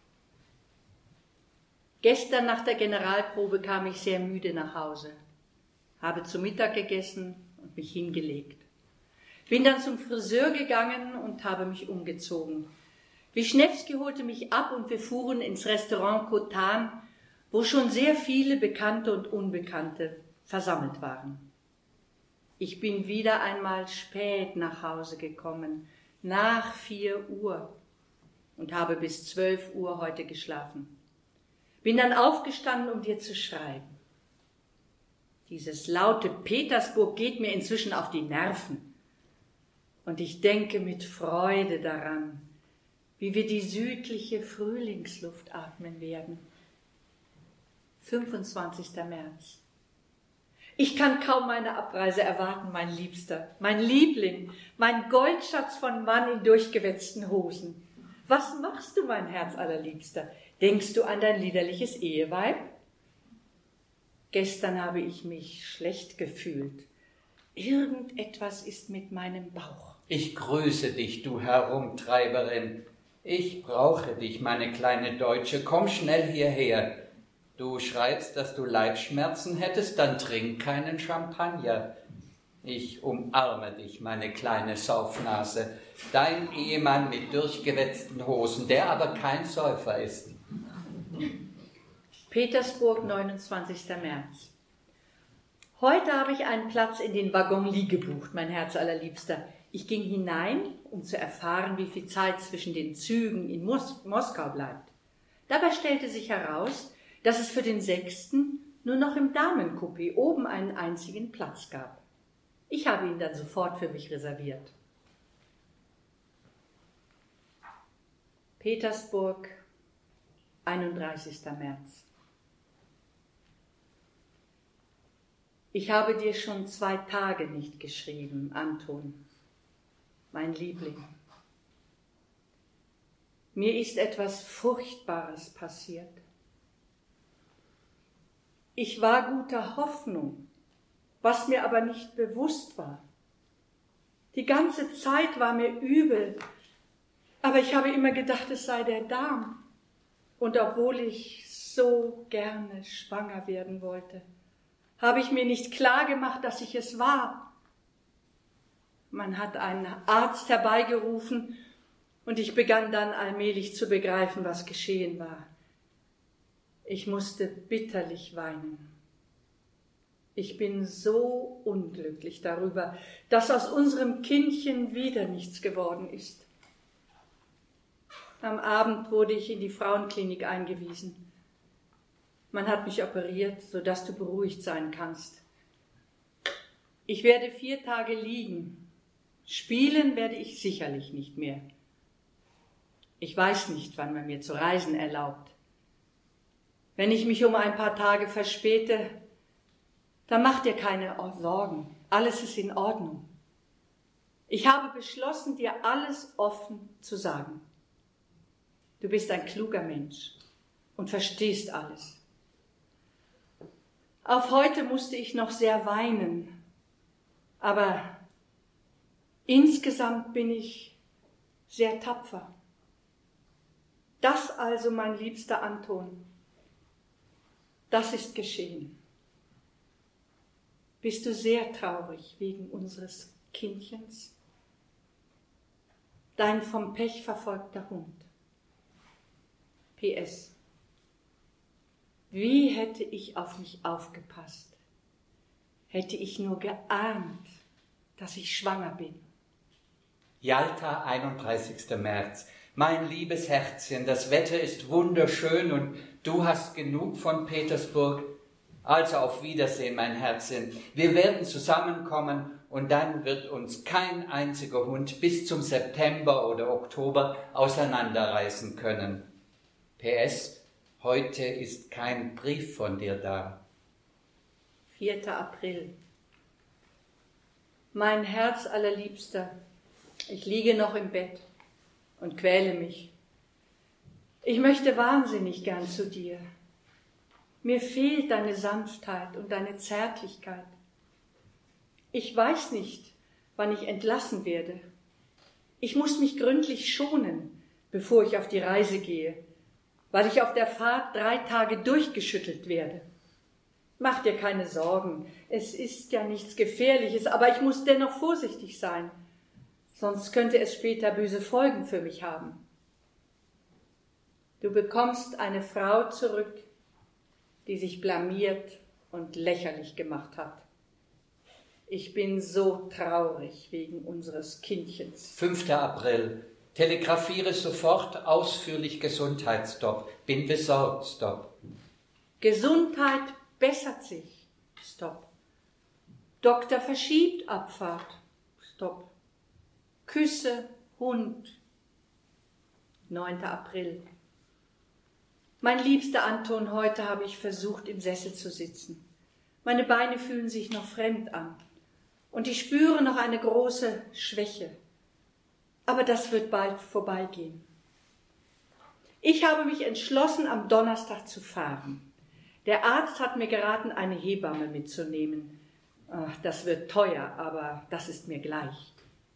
Gestern nach der Generalprobe kam ich sehr müde nach Hause, habe zu Mittag gegessen und mich hingelegt. Bin dann zum Friseur gegangen und habe mich umgezogen. Wischnewski holte mich ab und wir fuhren ins Restaurant Kotan, wo schon sehr viele Bekannte und Unbekannte versammelt waren. Ich bin wieder einmal spät nach Hause gekommen, nach vier Uhr, und habe bis zwölf Uhr heute geschlafen. Bin dann aufgestanden, um dir zu schreiben. Dieses laute Petersburg geht mir inzwischen auf die Nerven. Und ich denke mit Freude daran, wie wir die südliche Frühlingsluft atmen werden. fünfundzwanzigster März. Ich kann kaum meine Abreise erwarten, mein Liebster, mein Liebling, mein Goldschatz von Mann in durchgewetzten Hosen. Was machst du, mein Herz allerliebster? Denkst du an dein liederliches Eheweib? Gestern habe ich mich schlecht gefühlt. Irgendetwas ist mit meinem Bauch. Ich grüße dich, du Herumtreiberin. Ich brauche dich, meine kleine Deutsche. Komm schnell hierher. Du schreibst, dass du Leibschmerzen hättest, dann trink keinen Champagner. Ich umarme dich, meine kleine Saufnase. Dein Ehemann mit durchgewetzten Hosen, der aber kein Säufer ist. Petersburg, neunundzwanzigster März. Heute habe ich einen Platz in den Waggon Lie gebucht, mein Herz allerliebster. Ich ging hinein, um zu erfahren, wie viel Zeit zwischen den Zügen in Mos- Moskau bleibt. Dabei stellte sich heraus, dass es für den sechsten nur noch im Damencoupé oben einen einzigen Platz gab. Ich habe ihn dann sofort für mich reserviert. Petersburg, einunddreißigster März. Ich habe dir schon zwei Tage nicht geschrieben, Anton, mein Liebling. Mir ist etwas Furchtbares passiert. Ich war guter Hoffnung, was mir aber nicht bewusst war. Die ganze Zeit war mir übel, aber ich habe immer gedacht, es sei der Darm. Und obwohl ich so gerne schwanger werden wollte, habe ich mir nicht klar gemacht, dass ich es war. Man hat einen Arzt herbeigerufen und ich begann dann allmählich zu begreifen, was geschehen war. Ich musste bitterlich weinen. Ich bin so unglücklich darüber, dass aus unserem Kindchen wieder nichts geworden ist. Am Abend wurde ich in die Frauenklinik eingewiesen. Man hat mich operiert, sodass du beruhigt sein kannst. Ich werde vier Tage liegen. Spielen werde ich sicherlich nicht mehr. Ich weiß nicht, wann man mir zu reisen erlaubt. Wenn ich mich um ein paar Tage verspäte, dann mach dir keine Sorgen. Alles ist in Ordnung. Ich habe beschlossen, dir alles offen zu sagen. Du bist ein kluger Mensch und verstehst alles. Auf heute musste ich noch sehr weinen, aber insgesamt bin ich sehr tapfer. Das also, mein liebster Anton, das ist geschehen. Bist du sehr traurig wegen unseres Kindchens? Dein vom Pech verfolgter Hund. P S Wie hätte ich auf mich aufgepasst? Hätte ich nur geahnt, dass ich schwanger bin. Jalta, einunddreißigster März. Mein liebes Herzchen, das Wetter ist wunderschön und du hast genug von Petersburg. Also auf Wiedersehen, mein Herzchen. Wir werden zusammenkommen und dann wird uns kein einziger Hund bis zum September oder Oktober auseinanderreißen können. P S Heute ist kein Brief von dir da. vierter April. Mein Herz allerliebster, ich liege noch im Bett und quäle mich. Ich möchte wahnsinnig gern zu dir. Mir fehlt deine Sanftheit und deine Zärtlichkeit. Ich weiß nicht, wann ich entlassen werde. Ich muss mich gründlich schonen, bevor ich auf die Reise gehe, weil ich auf der Fahrt drei Tage durchgeschüttelt werde. Mach dir keine Sorgen, es ist ja nichts Gefährliches, aber ich muss dennoch vorsichtig sein, sonst könnte es später böse Folgen für mich haben. Du bekommst eine Frau zurück, die sich blamiert und lächerlich gemacht hat. Ich bin so traurig wegen unseres Kindchens. fünfter April. Telegrafiere sofort ausführlich Gesundheitsstopp. Bin besorgt, Stopp. Gesundheit bessert sich. Stopp. Doktor verschiebt Abfahrt. Stopp. Küsse, Hund. neunter April. Mein liebster Anton, heute habe ich versucht, im Sessel zu sitzen. Meine Beine fühlen sich noch fremd an und ich spüre noch eine große Schwäche. Aber das wird bald vorbeigehen. Ich habe mich entschlossen, am Donnerstag zu fahren. Der Arzt hat mir geraten, eine Hebamme mitzunehmen. Ach, das wird teuer, aber das ist mir gleich.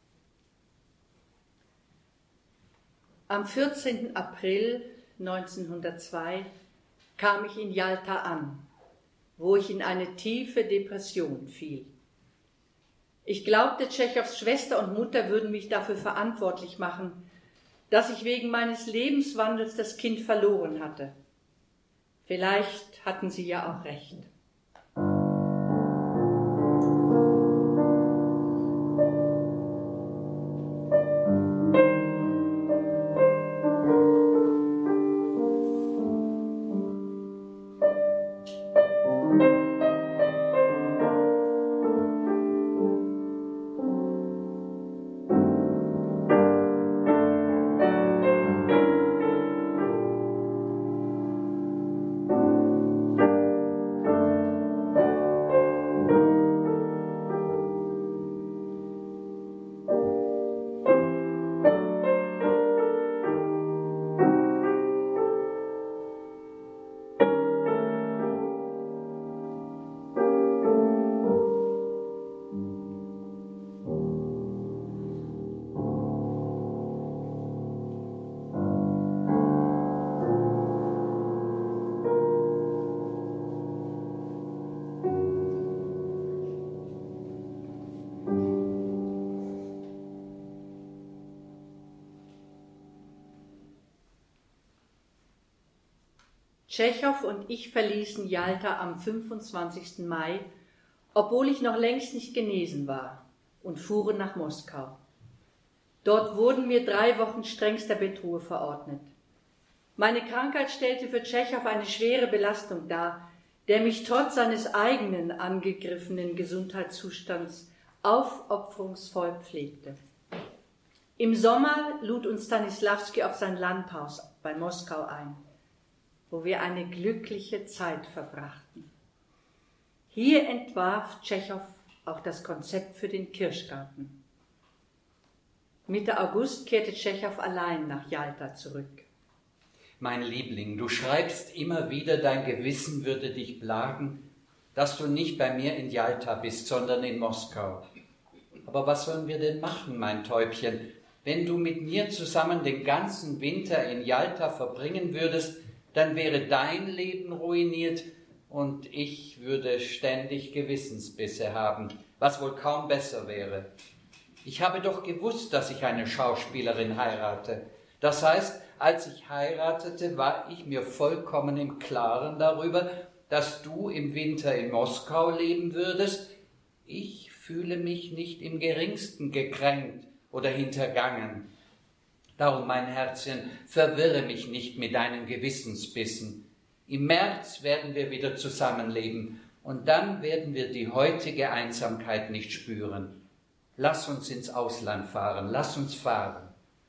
Am vierzehnten April neunzehnhundertzwei kam ich in Jalta an, wo ich in eine tiefe Depression fiel. Ich glaubte, Tschechows Schwester und Mutter würden mich dafür verantwortlich machen, dass ich wegen meines Lebenswandels das Kind verloren hatte. Vielleicht hatten sie ja auch recht. Tschechow und ich verließen Jalta am fünfundzwanzigsten Mai, obwohl ich noch längst nicht genesen war, und fuhren nach Moskau. Dort wurden mir drei Wochen strengster Bettruhe verordnet. Meine Krankheit stellte für Tschechow eine schwere Belastung dar, der mich trotz seines eigenen angegriffenen Gesundheitszustands aufopferungsvoll pflegte. Im Sommer lud uns Stanisławski auf sein Landhaus bei Moskau ein, wo wir eine glückliche Zeit verbrachten. Hier entwarf Tschechow auch das Konzept für den Kirschgarten. Mitte August kehrte Tschechow allein nach Jalta zurück. Mein Liebling, du schreibst immer wieder, dein Gewissen würde dich plagen, dass du nicht bei mir in Jalta bist, sondern in Moskau. Aber was sollen wir denn machen, mein Täubchen? Wenn du mit mir zusammen den ganzen Winter in Jalta verbringen würdest, dann wäre dein Leben ruiniert und ich würde ständig Gewissensbisse haben, was wohl kaum besser wäre. Ich habe doch gewusst, dass ich eine Schauspielerin heirate. Das heißt, als ich heiratete, war ich mir vollkommen im Klaren darüber, dass du im Winter in Moskau leben würdest. Ich fühle mich nicht im geringsten gekränkt oder hintergangen. Darum, mein Herzchen, verwirre mich nicht mit deinen Gewissensbissen. Im März werden wir wieder zusammenleben und dann werden wir die heutige Einsamkeit nicht spüren. Lass uns ins Ausland fahren, lass uns fahren.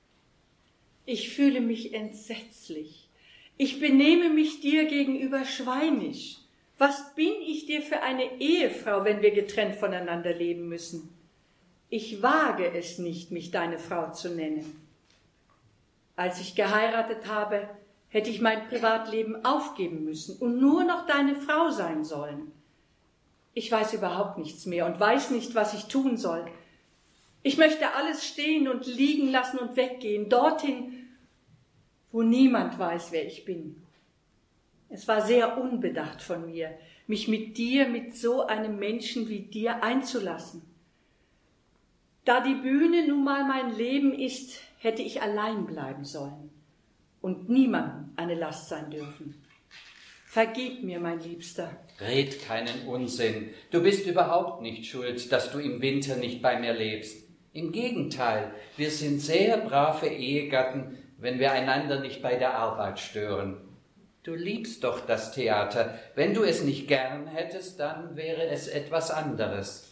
Ich fühle mich entsetzlich. Ich benehme mich dir gegenüber schweinisch. Was bin ich dir für eine Ehefrau, wenn wir getrennt voneinander leben müssen? Ich wage es nicht, mich deine Frau zu nennen. Als ich geheiratet habe, hätte ich mein Privatleben aufgeben müssen und nur noch deine Frau sein sollen. Ich weiß überhaupt nichts mehr und weiß nicht, was ich tun soll. Ich möchte alles stehen und liegen lassen und weggehen, dorthin, wo niemand weiß, wer ich bin. Es war sehr unbedacht von mir, mich mit dir, mit so einem Menschen wie dir einzulassen. Da die Bühne nun mal mein Leben ist, hätte ich allein bleiben sollen und niemandem eine Last sein dürfen. Vergib mir, mein Liebster. Red keinen Unsinn. Du bist überhaupt nicht schuld, dass du im Winter nicht bei mir lebst. Im Gegenteil, wir sind sehr brave Ehegatten, wenn wir einander nicht bei der Arbeit stören. Du liebst doch das Theater. Wenn du es nicht gern hättest, dann wäre es etwas anderes.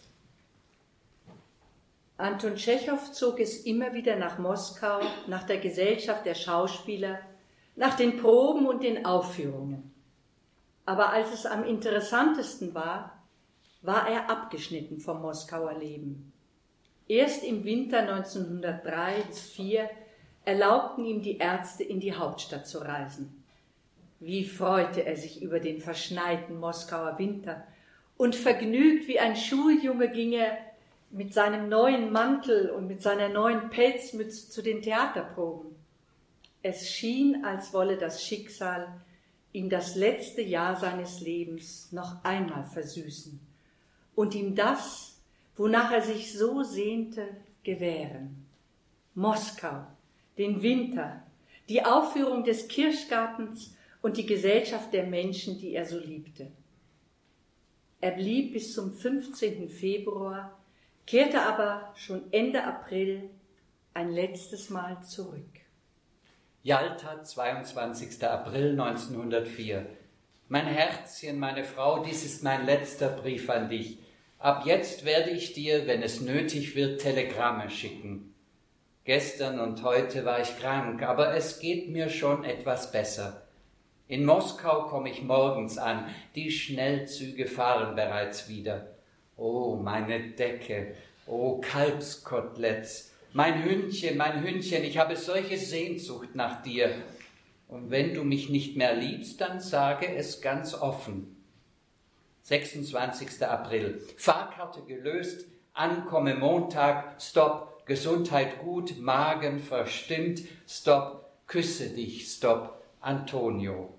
Anton Tschechow zog es immer wieder nach Moskau, nach der Gesellschaft der Schauspieler, nach den Proben und den Aufführungen. Aber als es am interessantesten war, war er abgeschnitten vom Moskauer Leben. Erst im Winter neunzehnhundertdrei bis vier erlaubten ihm die Ärzte, in die Hauptstadt zu reisen. Wie freute er sich über den verschneiten Moskauer Winter, und vergnügt wie ein Schuljunge ging er mit seinem neuen Mantel und mit seiner neuen Pelzmütze zu den Theaterproben. Es schien, als wolle das Schicksal ihm das letzte Jahr seines Lebens noch einmal versüßen und ihm das, wonach er sich so sehnte, gewähren. Moskau, den Winter, die Aufführung des Kirschgartens und die Gesellschaft der Menschen, die er so liebte. Er blieb bis zum fünfzehnten Februar, kehrte aber schon Ende April ein letztes Mal zurück. Jalta, zweiundzwanzigster April neunzehnhundertvier. Mein Herzchen, meine Frau, dies ist mein letzter Brief an dich. Ab jetzt werde ich dir, wenn es nötig wird, Telegramme schicken. Gestern und heute war ich krank, aber es geht mir schon etwas besser. In Moskau komme ich morgens an, die Schnellzüge fahren bereits wieder. Oh, meine Decke, oh, Kalbskoteletts, mein Hündchen, mein Hündchen, ich habe solche Sehnsucht nach dir. Und wenn du mich nicht mehr liebst, dann sage es ganz offen. sechsundzwanzigster April. Fahrkarte gelöst, Ankomme Montag, Stopp, Gesundheit gut, Magen verstimmt, Stopp, küsse dich, Stopp, Antonio.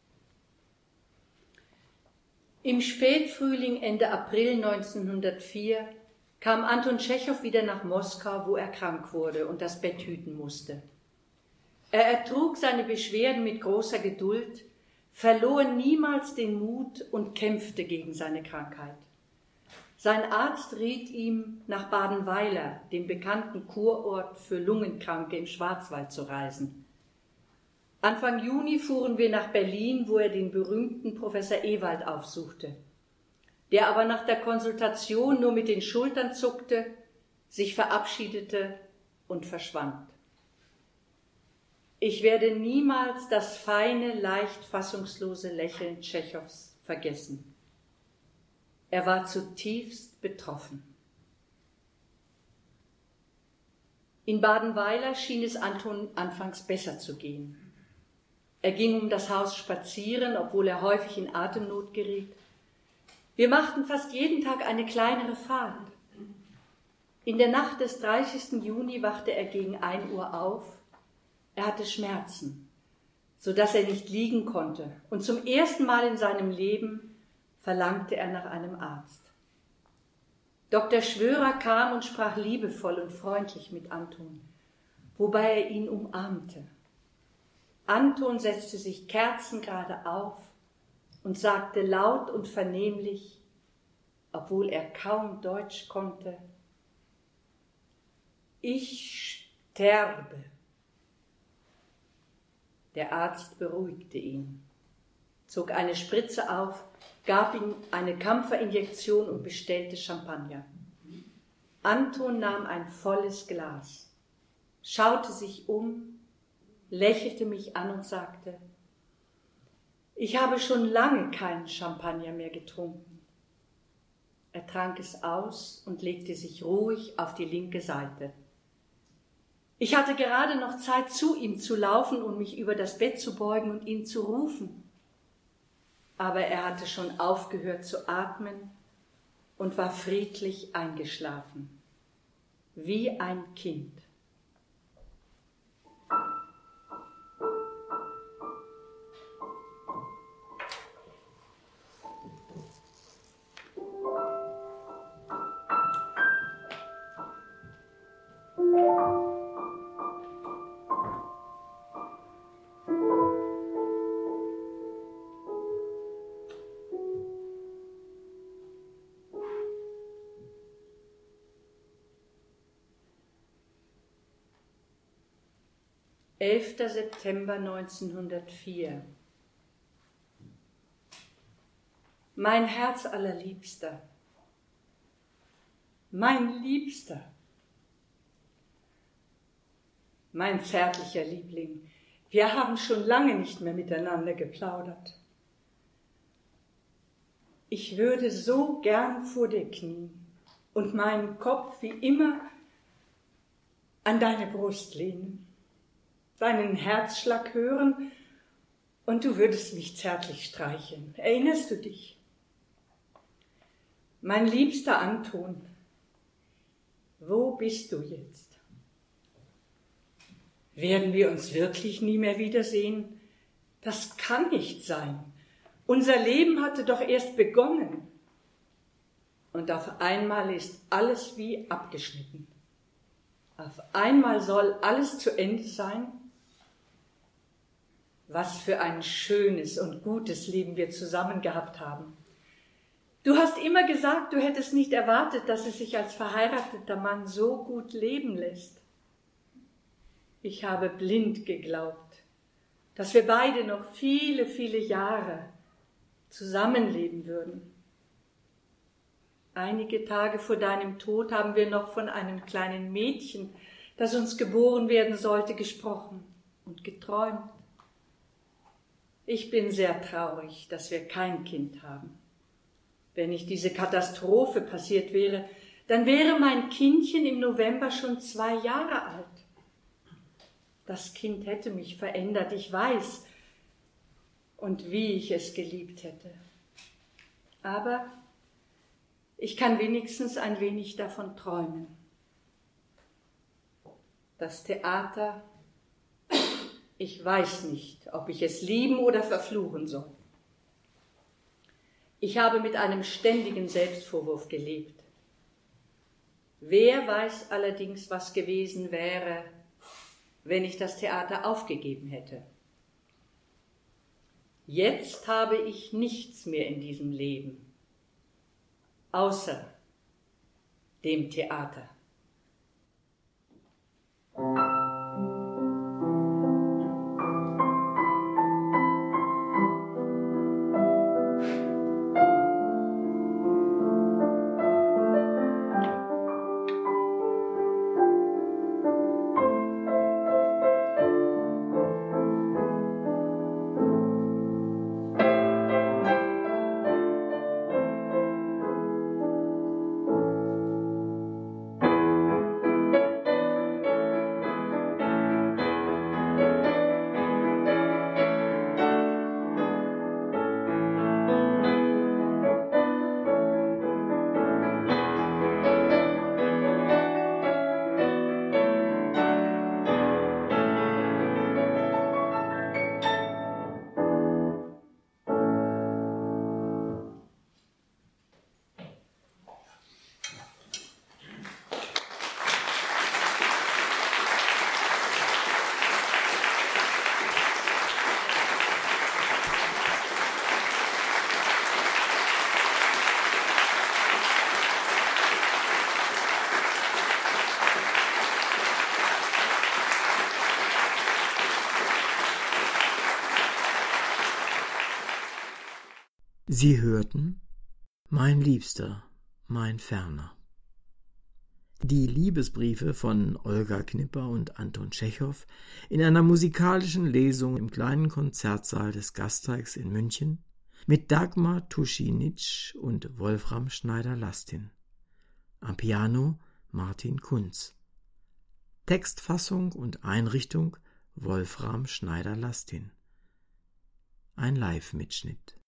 Im Spätfrühling Ende April neunzehnhundertvier kam Anton Tschechow wieder nach Moskau, wo er krank wurde und das Bett hüten musste. Er ertrug seine Beschwerden mit großer Geduld, verlor niemals den Mut und kämpfte gegen seine Krankheit. Sein Arzt riet ihm, nach Badenweiler, dem bekannten Kurort für Lungenkranke im Schwarzwald, zu reisen. Anfang Juni fuhren wir nach Berlin, wo er den berühmten Professor Ewald aufsuchte, der aber nach der Konsultation nur mit den Schultern zuckte, sich verabschiedete und verschwand. Ich werde niemals das feine, leicht fassungslose Lächeln Tschechows vergessen. Er war zutiefst betroffen. In Badenweiler schien es Anton anfangs besser zu gehen. Er ging um das Haus spazieren, obwohl er häufig in Atemnot geriet. Wir machten fast jeden Tag eine kleinere Fahrt. In der Nacht des dreißigsten Juni wachte er gegen ein Uhr auf. Er hatte Schmerzen, so dass er nicht liegen konnte, und zum ersten Mal in seinem Leben verlangte er nach einem Arzt. Doktor Schwörer kam und sprach liebevoll und freundlich mit Anton, wobei er ihn umarmte. Anton setzte sich kerzengerade auf und sagte laut und vernehmlich, obwohl er kaum Deutsch konnte: Ich sterbe. Der Arzt beruhigte ihn, zog eine Spritze auf, gab ihm eine Kampferinjektion und bestellte Champagner. Anton nahm ein volles Glas, schaute sich um, lächelte mich an und sagte: Ich habe schon lange keinen Champagner mehr getrunken. Er trank es aus und legte sich ruhig auf die linke Seite. Ich hatte gerade noch Zeit, zu ihm zu laufen und mich über das Bett zu beugen und ihn zu rufen. Aber er hatte schon aufgehört zu atmen und war friedlich eingeschlafen, wie ein Kind. elfter September neunzehnhundertvier. Mein Herz allerliebster, mein Liebster, mein zärtlicher Liebling, wir haben schon lange nicht mehr miteinander geplaudert. Ich würde so gern vor dir knien und meinen Kopf wie immer an deine Brust lehnen, deinen Herzschlag hören und du würdest mich zärtlich streicheln. Erinnerst du dich? Mein liebster Anton, wo bist du jetzt? Werden wir uns wirklich nie mehr wiedersehen? Das kann nicht sein. Unser Leben hatte doch erst begonnen. Und auf einmal ist alles wie abgeschnitten. Auf einmal soll alles zu Ende sein. Was für ein schönes und gutes Leben wir zusammen gehabt haben. Du hast immer gesagt, du hättest nicht erwartet, dass es sich als verheirateter Mann so gut leben lässt. Ich habe blind geglaubt, dass wir beide noch viele, viele Jahre zusammenleben würden. Einige Tage vor deinem Tod haben wir noch von einem kleinen Mädchen, das uns geboren werden sollte, gesprochen und geträumt. Ich bin sehr traurig, dass wir kein Kind haben. Wenn nicht diese Katastrophe passiert wäre, dann wäre mein Kindchen im November schon zwei Jahre alt. Das Kind hätte mich verändert, ich weiß, und wie ich es geliebt hätte. Aber ich kann wenigstens ein wenig davon träumen. Das Theater, ich weiß nicht, ob ich es lieben oder verfluchen soll. Ich habe mit einem ständigen Selbstvorwurf gelebt. Wer weiß allerdings, was gewesen wäre, wenn ich das Theater aufgegeben hätte. Jetzt habe ich nichts mehr in diesem Leben, außer dem Theater. Sie hörten Mein Liebster, mein Ferner. Die Liebesbriefe von Olga Knipper und Anton Tschechow in einer musikalischen Lesung im kleinen Konzertsaal des Gasteigs in München mit Dagmar Tuschinitsch und Wolfram Schneider-Lastin. Am Piano Martin Kunz. Textfassung und Einrichtung Wolfram Schneider-Lastin. Ein Live-Mitschnitt.